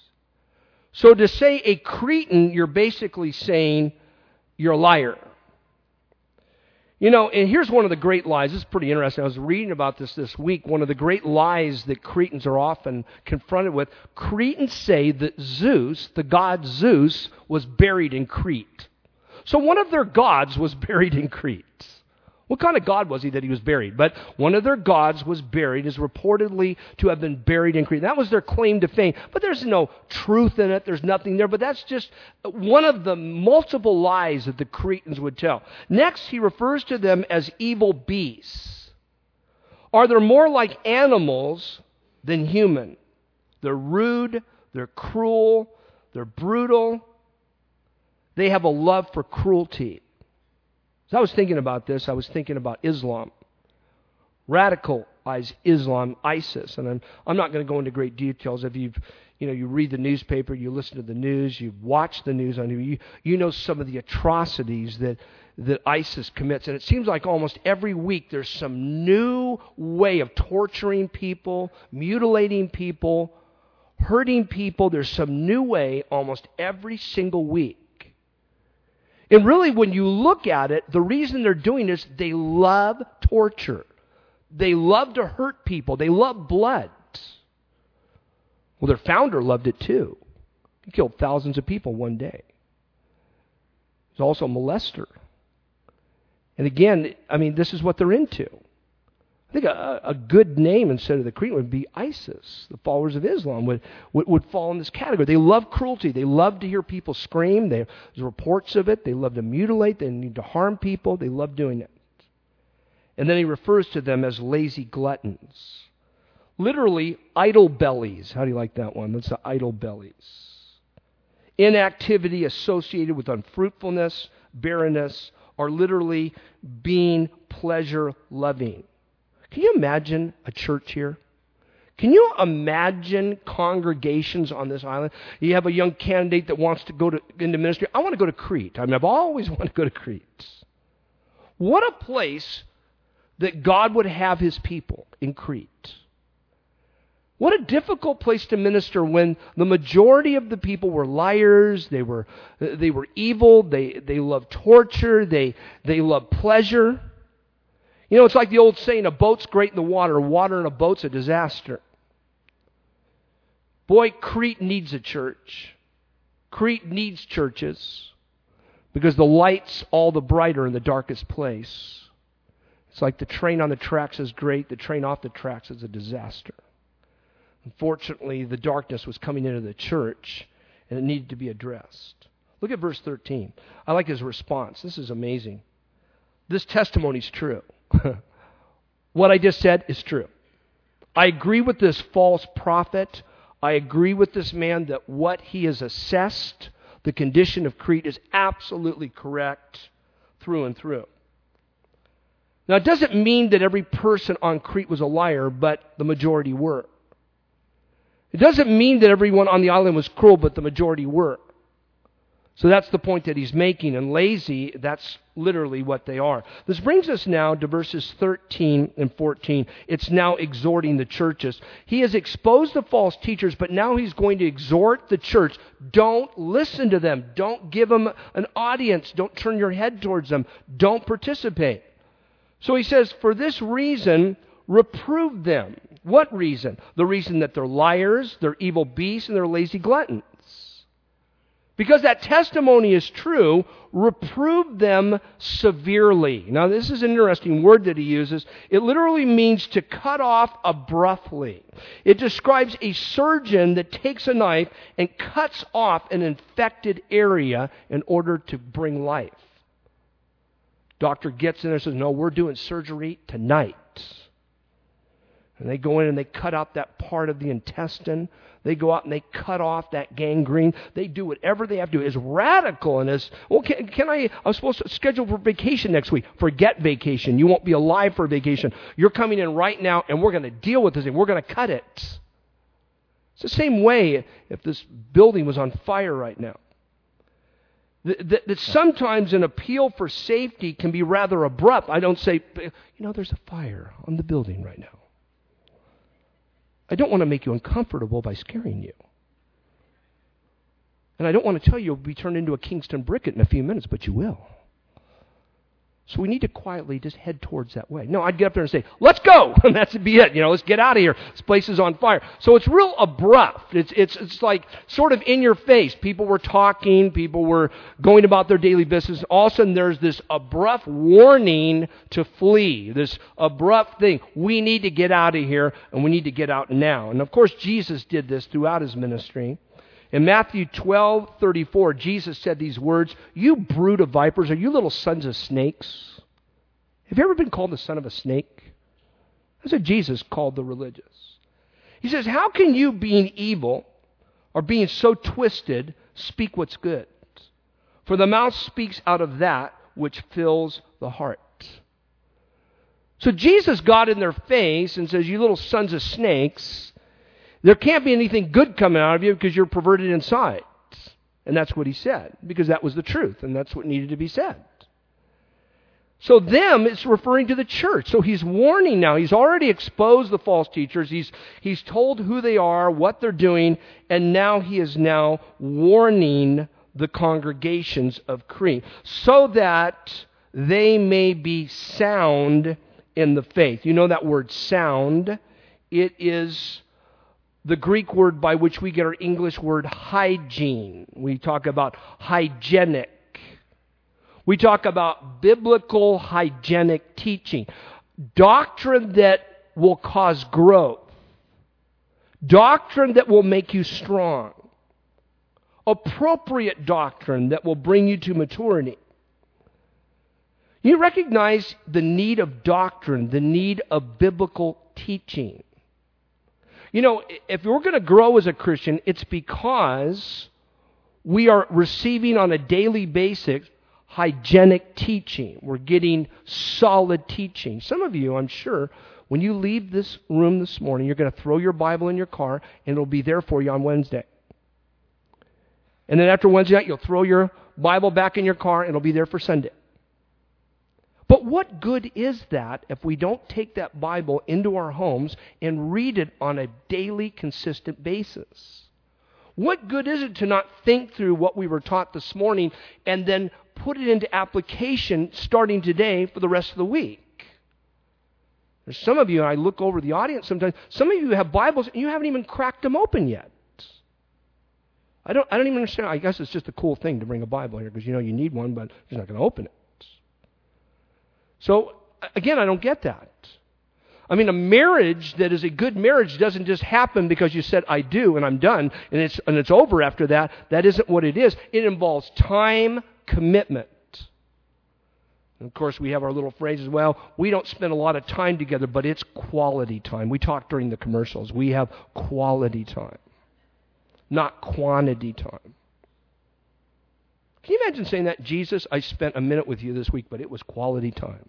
So to say a Cretan, you're basically saying you're a liar. You know, and here's one of the great lies. This is pretty interesting. I was reading about this this week. One of the great lies that Cretans are often confronted with. Cretans say that Zeus, the god Zeus, was buried in Crete. So one of their gods was buried in Crete. What kind of god was he that he was buried? But one of their gods was buried, is reportedly to have been buried in Crete. That was their claim to fame. But there's no truth in it. There's nothing there. But that's just one of the multiple lies that the Cretans would tell. Next, he refers to them as evil beasts. Are they more like animals than human? They're rude. They're cruel. They're brutal. They have a love for cruelty. As I was thinking about this, I was thinking about Islam. Radicalized Islam, ISIS. And I'm, I'm not going to go into great details. If you've, you know, you read the newspaper, you listen to the news, you watch the news on you, you know some of the atrocities that, that ISIS commits. And it seems like almost every week there's some new way of torturing people, mutilating people, hurting people. There's some new way almost every single week. And really, when you look at it, the reason they're doing this, they love torture. They love to hurt people. They love blood. Well, their founder loved it too. He killed thousands of people one day. He's also a molester. And again, I mean, this is what they're into. I think a, a good name instead of the Cretan would be ISIS. The followers of Islam would, would, would fall in this category. They love cruelty. They love to hear people scream. They, there's reports of it. They love to mutilate. They need to harm people. They love doing it. And then he refers to them as lazy gluttons. Literally, idle bellies. How do you like that one? That's the idle bellies. Inactivity associated with unfruitfulness, barrenness, or literally being pleasure-loving. Can you imagine a church here? Can you imagine congregations on this island? You have a young candidate that wants to go to, into ministry. I want to go to Crete. I mean, I've always wanted to go to Crete. What a place that God would have His people in Crete. What a difficult place to minister when the majority of the people were liars, they were they were evil, they, they loved torture, they, they loved pleasure. You know, it's like the old saying, a boat's great in the water, water in a boat's a disaster. Boy, Crete needs a church. Crete needs churches because the light's all the brighter in the darkest place. It's like the train on the tracks is great, the train off the tracks is a disaster. Unfortunately, the darkness was coming into the church and it needed to be addressed. Look at verse thirteen. I like his response. This is amazing. This testimony is true. What I just said is true. I agree with this false prophet. I agree with this man that what he has assessed, the condition of Crete, is absolutely correct through and through. Now, it doesn't mean that every person on Crete was a liar, but the majority were. It doesn't mean that everyone on the island was cruel, but the majority were. So that's the point that he's making. And lazy, that's literally what they are. This brings us now to verses thirteen and fourteen. It's now exhorting the churches. He has exposed the false teachers, but now he's going to exhort the church. Don't listen to them. Don't give them an audience. Don't turn your head towards them. Don't participate. So he says, for this reason, reprove them. What reason? The reason that they're liars, they're evil beasts, and they're lazy gluttons. because that testimony is true, reprove them severely. Now, this is an interesting word that he uses. It literally means to cut off abruptly. It describes a surgeon that takes a knife and cuts off an infected area in order to bring life. Doctor gets in there and says, no, we're doing surgery tonight. And they go in and they cut out that part of the intestine. They go out and they cut off that gangrene. They do whatever they have to do. It's radical and as, well, can, can I, I was supposed to schedule for vacation next week. Forget vacation. You won't be alive for vacation. You're coming in right now and we're going to deal with this thing. We're going to cut it. It's the same way if this building was on fire right now. That, that sometimes an appeal for safety can be rather abrupt. I don't say, you know, there's a fire on the building right now. I don't want to make you uncomfortable by scaring you. And I don't want to tell you you'll be turned into a Kingston Bricket in a few minutes, but you will. So we need to quietly just head towards that way. No, I'd get up there and say, let's go! And that's be it. You know, let's get out of here. This place is on fire. So it's real abrupt. It's, it's, it's like sort of in your face. People were talking. People were going about their daily business. All of a sudden there's this abrupt warning to flee. This abrupt thing. We need to get out of here and we need to get out now. And of course Jesus did this throughout his ministry. In Matthew twelve thirty-four, Jesus said these words, "You brood of vipers, are you little sons of snakes?" Have you ever been called the son of a snake? That's what Jesus called the religious. He says, how can you, being evil or being so twisted, speak what's good? For the mouth speaks out of that which fills the heart. So Jesus got in their face and says, you little sons of snakes, there can't be anything good coming out of you because you're perverted inside. And that's what he said, because that was the truth, and that's what needed to be said. So them, it's referring to the church. So he's warning now. He's already exposed the false teachers. He's, he's told who they are, what they're doing, and now he is now warning the congregations of Crete so that they may be sound in the faith. You know that word sound? It is the Greek word by which we get our English word hygiene. We talk about hygienic. We talk about biblical hygienic teaching. Doctrine that will cause growth. Doctrine that will make you strong. Appropriate doctrine that will bring you to maturity. You recognize the need of doctrine, the need of biblical teaching. You know, if we're going to grow as a Christian, it's because we are receiving on a daily basis hygienic teaching. We're getting solid teaching. Some of you, I'm sure, when you leave this room this morning, you're going to throw your Bible in your car, and it'll be there for you on Wednesday. And then after Wednesday night, you'll throw your Bible back in your car, and it'll be there for Sunday. But what good is that if we don't take that Bible into our homes and read it on a daily, consistent basis? What good is it to not think through what we were taught this morning and then put it into application starting today for the rest of the week? There's some of you, and I look over the audience sometimes, some of you have Bibles and you haven't even cracked them open yet. I don't, I don't even understand. I guess it's just a cool thing to bring a Bible here because you know you need one, but you're not going to open it. So, again, I don't get that. I mean, a marriage that is a good marriage doesn't just happen because you said, I do, and I'm done, and it's, and it's over after that. That isn't what it is. It involves time, commitment. And of course, we have our little phrases, well, we don't spend a lot of time together, but it's quality time. We talk during the commercials. We have quality time, not quantity time. Can you imagine saying that? Jesus, I spent a minute with you this week, but it was quality time.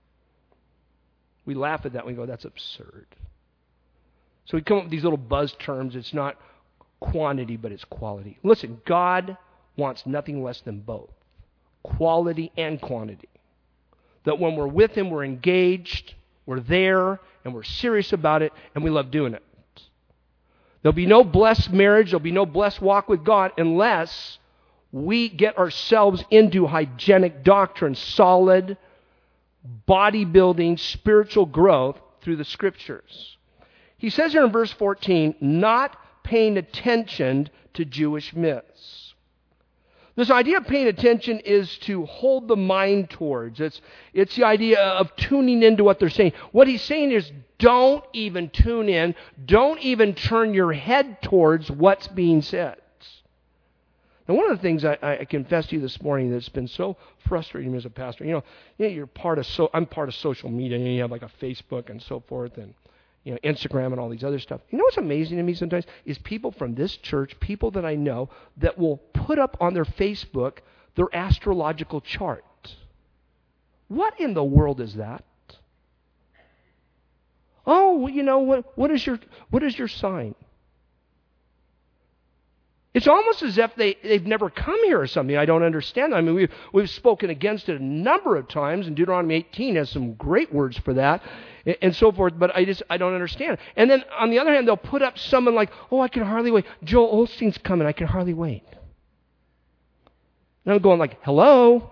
We laugh at that and we go, that's absurd. So we come up with these little buzz terms. It's not quantity, but it's quality. Listen, God wants nothing less than both. Quality and quantity. That when we're with Him, we're engaged, we're there, and we're serious about it, and we love doing it. There'll be no blessed marriage, there'll be no blessed walk with God unless we get ourselves into hygienic doctrine, solid, bodybuilding, spiritual growth through the Scriptures. He says here in verse fourteen, not paying attention to Jewish myths. This idea of paying attention is to hold the mind towards. It's, it's the idea of tuning into what they're saying. What he's saying is don't even tune in. Don't even turn your head towards what's being said. Now, one of the things I, I confess to you this morning that's been so frustrating as a pastor, you know, you know you're part of so I'm part of social media, and you have like a Facebook and so forth, and you know Instagram and all these other stuff. You know what's amazing to me sometimes is people from this church, people that I know, that will put up on their Facebook their astrological chart. What in the world is that? Oh, you know what? What is your what is your sign? It's almost as if they, they've never come here or something. I don't understand. I mean, we've, we've spoken against it a number of times, and Deuteronomy eighteen has some great words for that, and, and so forth, but I just, I don't understand. And then, on the other hand, they'll put up someone like, oh, I can hardly wait. Joel Osteen's coming. I can hardly wait. And I'm going like, hello?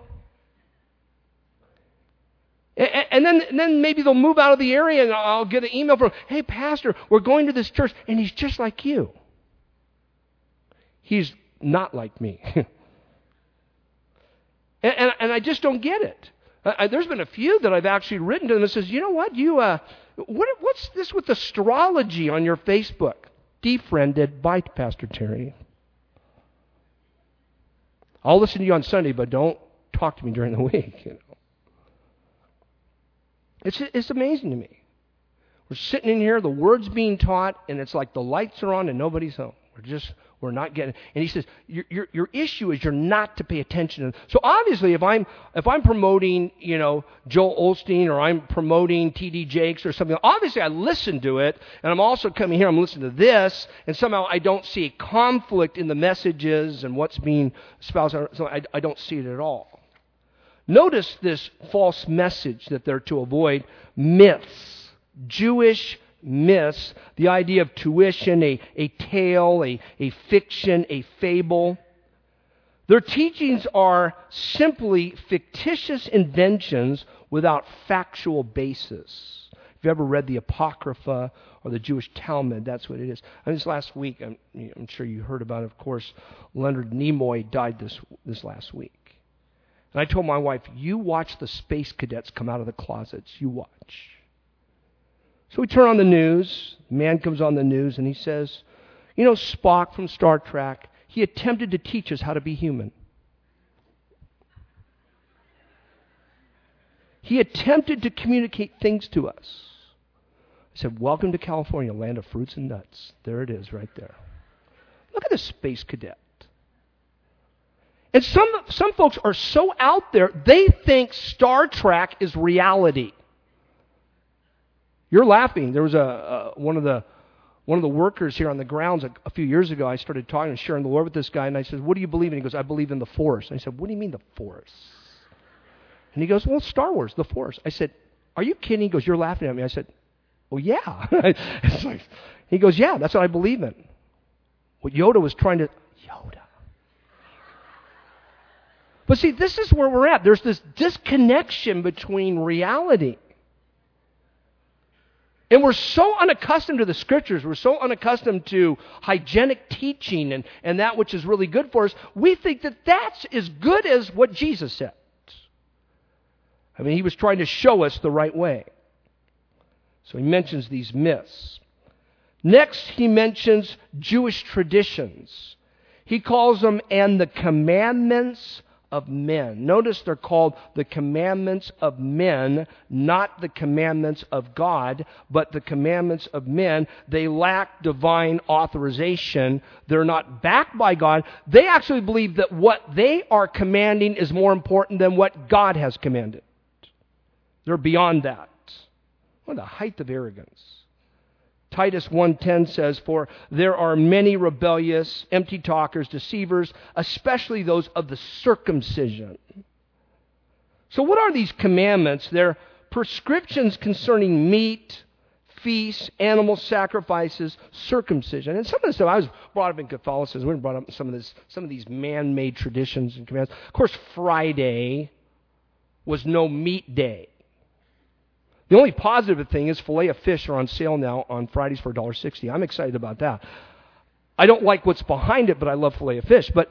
And, and then, and then maybe they'll move out of the area, and I'll get an email from, hey, pastor, we're going to this church, and he's just like you. He's not like me. and, and, and I just don't get it. I, there's been a few that I've actually written to them that says, you know what, you, uh, what, what's this with astrology on your Facebook? Defriended by Pastor Terry. I'll listen to you on Sunday, but don't talk to me during the week. You know, it's it's amazing to me. We're sitting in here, the word's being taught, and it's like the lights are on and nobody's home. We're just, we're not getting, and he says, your, your, your issue is you're not to pay attention. So obviously, if I'm, if I'm promoting, you know, Joel Osteen, or I'm promoting T D Jakes or something, obviously I listen to it, and I'm also coming here, I'm listening to this, and somehow I don't see a conflict in the messages and what's being espoused, so I, I don't see it at all. Notice this false message that they're to avoid: myths, Jewish myths, the idea of tuition, a, a tale, a, a fiction, a fable. Their teachings are simply fictitious inventions without factual basis. If you ever read the Apocrypha or the Jewish Talmud, that's what it is. I mean, this last week, I'm, I'm sure you heard about it, of course, Leonard Nimoy died this, this last week. And I told my wife, you watch the space cadets come out of the closets. You watch. So we turn on the news. The man comes on the news and he says, you know, Spock from Star Trek, he attempted to teach us how to be human. He attempted to communicate things to us. I said, welcome to California, land of fruits and nuts. There it is right there. Look at the space cadet. And some, some folks are so out there, they think Star Trek is reality. You're laughing. There was a uh, one of the one of the workers here on the grounds a, a few years ago. I started talking and sharing the Lord with this guy, and I said, "What do you believe in?" He goes, "I believe in the Force." And I said, "What do you mean the Force?" And he goes, "Well, Star Wars, the Force." I said, "Are you kidding?" He goes, "You're laughing at me." I said, "Well, yeah." It's like, he goes, "Yeah, that's what I believe in." What Yoda was trying to Yoda. But see, this is where we're at. There's this disconnection between reality. And we're so unaccustomed to the Scriptures, we're so unaccustomed to hygienic teaching and, and that which is really good for us, we think that that's as good as what Jesus said. I mean, he was trying to show us the right way. So he mentions these myths. Next, he mentions Jewish traditions. He calls them, and the commandments of men. Notice they're called the commandments of men, not the commandments of God, but the commandments of men. They lack divine authorization. They're not backed by God. They actually believe that what they are commanding is more important than what God has commanded. They're beyond that. What the height of arrogance. Titus one ten says, "For there are many rebellious, empty talkers, deceivers, especially those of the circumcision." So what are these commandments? They're prescriptions concerning meat, feasts, animal sacrifices, circumcision. And some of this stuff, I was brought up in Catholicism. We were brought up in some of this, some of these man-made traditions and commands. Of course, Friday was no meat day. The only positive thing is filet of fish are on sale now on Fridays for one dollar sixty. I'm excited about that. I don't like what's behind it, but I love filet of fish. But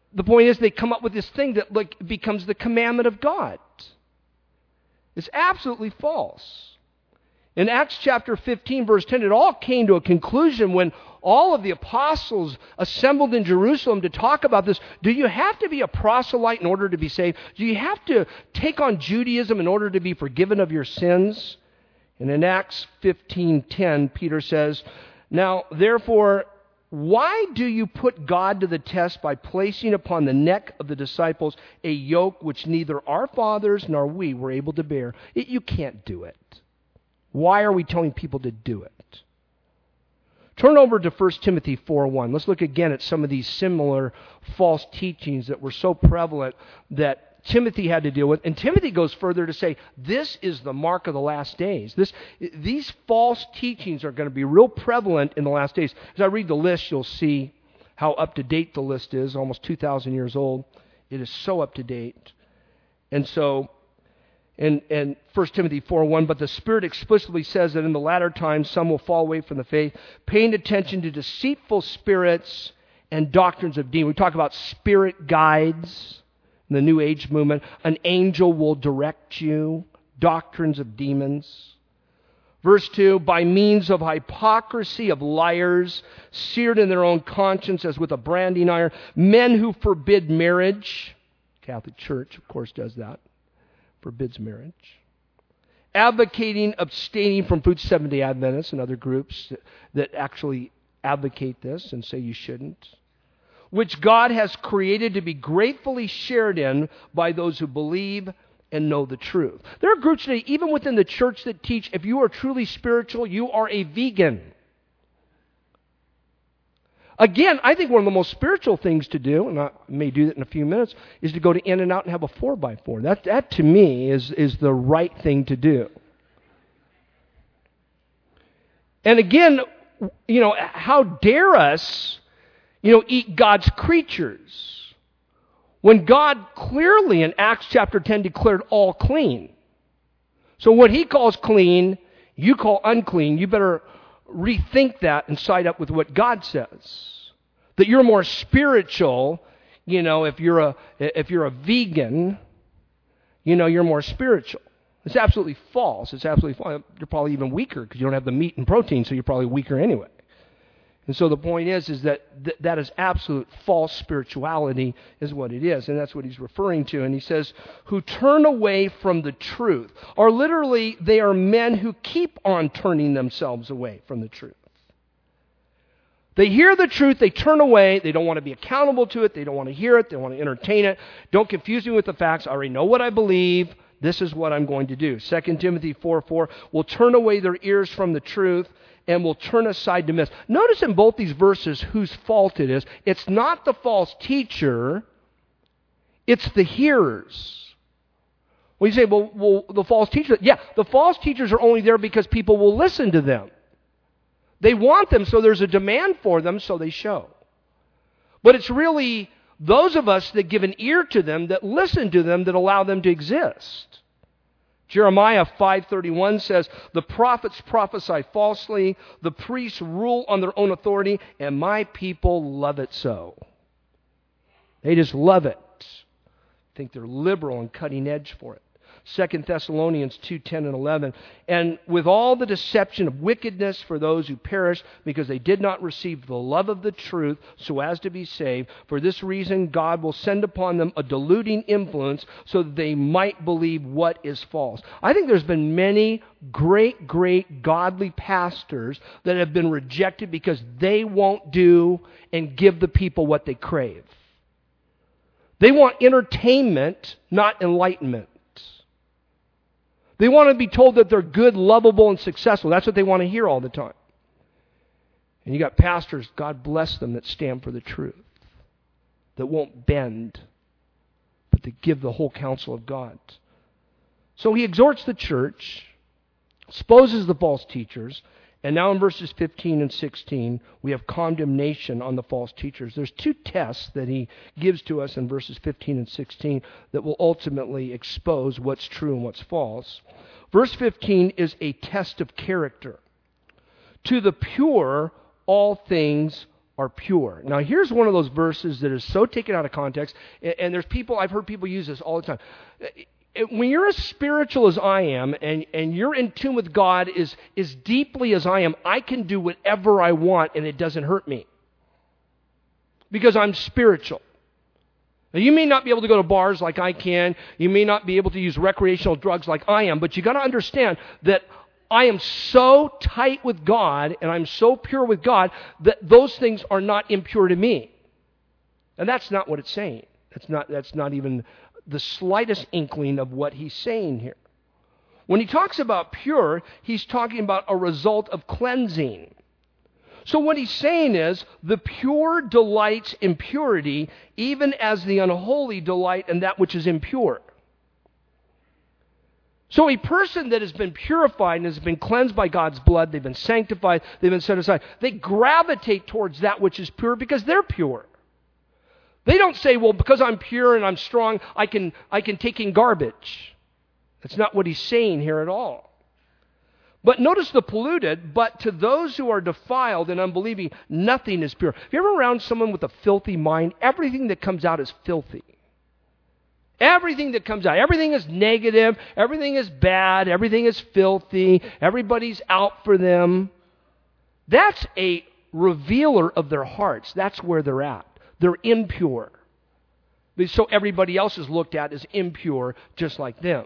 the point is they come up with this thing that like becomes the commandment of God. It's absolutely false. In Acts chapter fifteen, verse ten, it all came to a conclusion when all of the apostles assembled in Jerusalem to talk about this. Do you have to be a proselyte in order to be saved? Do you have to take on Judaism in order to be forgiven of your sins? And in Acts fifteen ten, Peter says, "Now, therefore, why do you put God to the test by placing upon the neck of the disciples a yoke which neither our fathers nor we were able to bear?" It, you can't do it. Why are we telling people to do it? Turn over to First Timothy four one. Let's look again at some of these similar false teachings that were so prevalent that Timothy had to deal with. And Timothy goes further to say, this is the mark of the last days. This, these false teachings are going to be real prevalent in the last days. As I read the list, you'll see how up-to-date the list is, almost two thousand years old. It is so up-to-date. And so, in, in First Timothy four one, but the Spirit explicitly says that in the latter times some will fall away from the faith, paying attention to deceitful spirits and doctrines of demons. We talk about spirit guides in the New Age movement. An angel will direct you. Doctrines of demons. Verse two, by means of hypocrisy of liars, seared in their own conscience as with a branding iron, men who forbid marriage. Catholic Church, of course, does that. Forbids marriage. Advocating abstaining from food, Seventh-day Adventists and other groups that, that actually advocate this and say you shouldn't. Which God has created to be gratefully shared in by those who believe and know the truth. There are groups today, even within the church, that teach if you are truly spiritual, you are a vegan. Again, I think one of the most spiritual things to do, and I may do that in a few minutes, is to go to In-N-Out and have a four by four. That, that to me, is, is the right thing to do. And again, you know, how dare us, you know, eat God's creatures when God clearly in Acts chapter ten declared all clean. So what He calls clean, you call unclean. You better rethink that and side up with what God says. That you're more spiritual, you know, if you're a if you're a vegan, you know, you're more spiritual. It's absolutely false. It's absolutely false. You're probably even weaker because you don't have the meat and protein, so you're probably weaker anyway. And so the point is, is that th- that is absolute false spirituality is what it is. And that's what he's referring to. And he says, who turn away from the truth. Or literally, they are men who keep on turning themselves away from the truth. They hear the truth, they turn away, they don't want to be accountable to it, they don't want to hear it, they want to entertain it. Don't confuse me with the facts. I already know what I believe. This is what I'm going to do. Second Timothy four four will turn away their ears from the truth and will turn aside to myths. Notice in both these verses whose fault it is. It's not the false teacher, it's the hearers. Well, you say, well, well, the false teacher. Yeah, the false teachers are only there because people will listen to them. They want them, so there's a demand for them, so they show. But it's really those of us that give an ear to them, that listen to them, that allow them to exist. Jeremiah five thirty-one says, the prophets prophesy falsely, the priests rule on their own authority, and my people love it so. They just love it. Think they're liberal and cutting edge for it. Second Thessalonians two ten and eleven, and with all the deception of wickedness for those who perish, because they did not receive the love of the truth so as to be saved, for this reason God will send upon them a deluding influence so that they might believe what is false. I think there's been many great, great godly pastors that have been rejected because they won't do and give the people what they crave. They want entertainment, not enlightenment. They want to be told that they're good, lovable, and successful. That's what they want to hear all the time. And you got pastors, God bless them, that stand for the truth, that won't bend, but to give the whole counsel of God. So he exhorts the church, exposes the false teachers, and now in verses fifteen and sixteen, we have condemnation on the false teachers. There's two tests that he gives to us in verses fifteen and sixteen that will ultimately expose what's true and what's false. Verse fifteen is a test of character. To the pure, all things are pure. Now, here's one of those verses that is so taken out of context, and, and there's people, I've heard people use this all the time. When you're as spiritual as I am, and, and you're in tune with God as, as deeply as I am, I can do whatever I want, and it doesn't hurt me. Because I'm spiritual. Now, you may not be able to go to bars like I can. You may not be able to use recreational drugs like I am, but you got to understand that I am so tight with God and I'm so pure with God that those things are not impure to me. And that's not what it's saying. That's not, that's not even the slightest inkling of what he's saying here. When he talks about pure, he's talking about a result of cleansing. So what he's saying is, the pure delights in purity, even as the unholy delight in that which is impure. So a person that has been purified and has been cleansed by God's blood, they've been sanctified, they've been set aside, they gravitate towards that which is pure because they're pure. They don't say, well, because I'm pure and I'm strong, I can, I can take in garbage. That's not what he's saying here at all. But notice the polluted, but to those who are defiled and unbelieving, nothing is pure. If you're ever around someone with a filthy mind, everything that comes out is filthy. Everything that comes out, everything is negative, everything is bad, everything is filthy, everybody's out for them. That's a revealer of their hearts. That's where they're at. They're impure. So everybody else is looked at as impure just like them.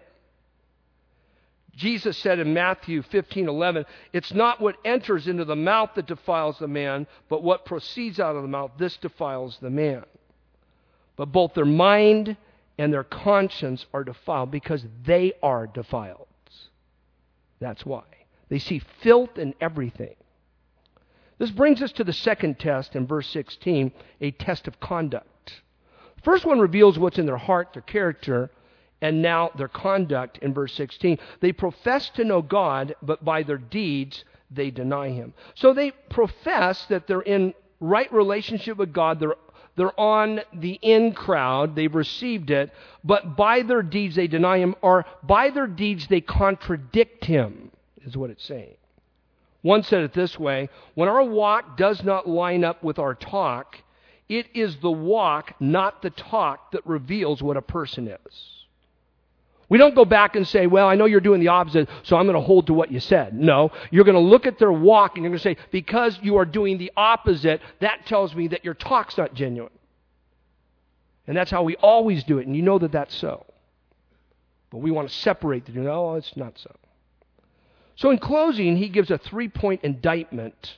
Jesus said in Matthew fifteen eleven, it's not what enters into the mouth that defiles the man, but what proceeds out of the mouth, this defiles the man. But both their mind and their conscience are defiled because they are defiled. That's why. They see filth in everything. This brings us to the second test in verse sixteen, a test of conduct. The first one reveals what's in their heart, their character, and now their conduct in verse sixteen. They profess to know God, but by their deeds they deny Him. So they profess that they're in right relationship with God. They're They're on the in crowd. They've received it. But by their deeds they deny Him, or by their deeds they contradict Him, is what it's saying. One said it this way, when our walk does not line up with our talk, it is the walk, not the talk, that reveals what a person is. We don't go back and say, well, I know you're doing the opposite, so I'm going to hold to what you said. No, you're going to look at their walk and you're going to say, because you are doing the opposite, that tells me that your talk's not genuine. And that's how we always do it, and you know that that's so. But we want to separate the two. No, it's not so. So in closing, he gives a three-point indictment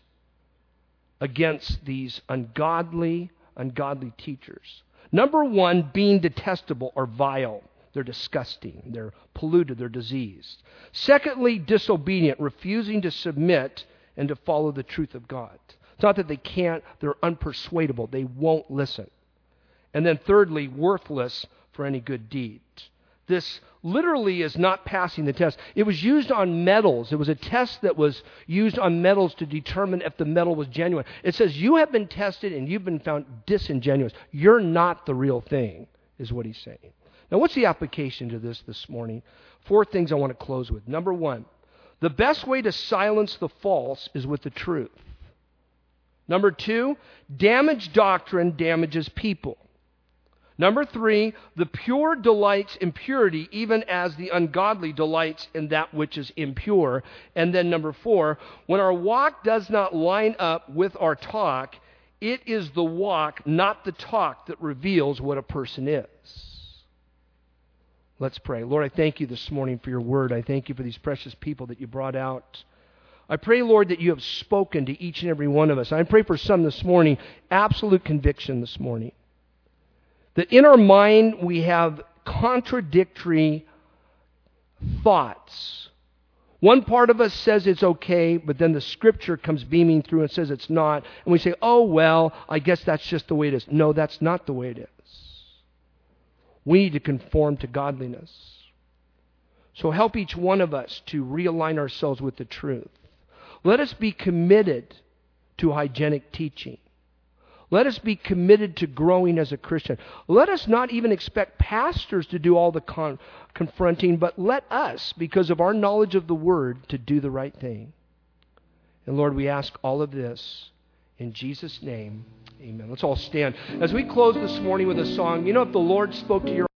against these ungodly, ungodly teachers. Number one, being detestable or vile. They're disgusting. They're polluted. They're diseased. Secondly, disobedient, refusing to submit and to follow the truth of God. It's not that they can't. They're unpersuadable. They won't listen. And then thirdly, worthless for any good deed. This literally is not passing the test. It was used on metals. It was a test that was used on metals to determine if the metal was genuine. It says, you have been tested and you've been found disingenuous. You're not the real thing, is what he's saying. Now, what's the application to this this morning? Four things I want to close with. Number one, the best way to silence the false is with the truth. Number two, damaged doctrine damages people. Number three, the pure delights in purity, even as the ungodly delights in that which is impure. And then number four, when our walk does not line up with our talk, it is the walk, not the talk, that reveals what a person is. Let's pray. Lord, I thank you this morning for your word. I thank you for these precious people that you brought out. I pray, Lord, that you have spoken to each and every one of us. I pray for some this morning, absolute conviction this morning. That in our mind we have contradictory thoughts. One part of us says it's okay, but then the Scripture comes beaming through and says it's not. And we say, oh, well, I guess that's just the way it is. No, that's not the way it is. We need to conform to godliness. So help each one of us to realign ourselves with the truth. Let us be committed to hygienic teaching. Let us be committed to growing as a Christian. Let us not even expect pastors to do all the con- confronting, but let us, because of our knowledge of the Word, to do the right thing. And Lord, we ask all of this In Jesus' name, amen. Let's all stand. As we close this morning with a song, you know, if the Lord spoke to your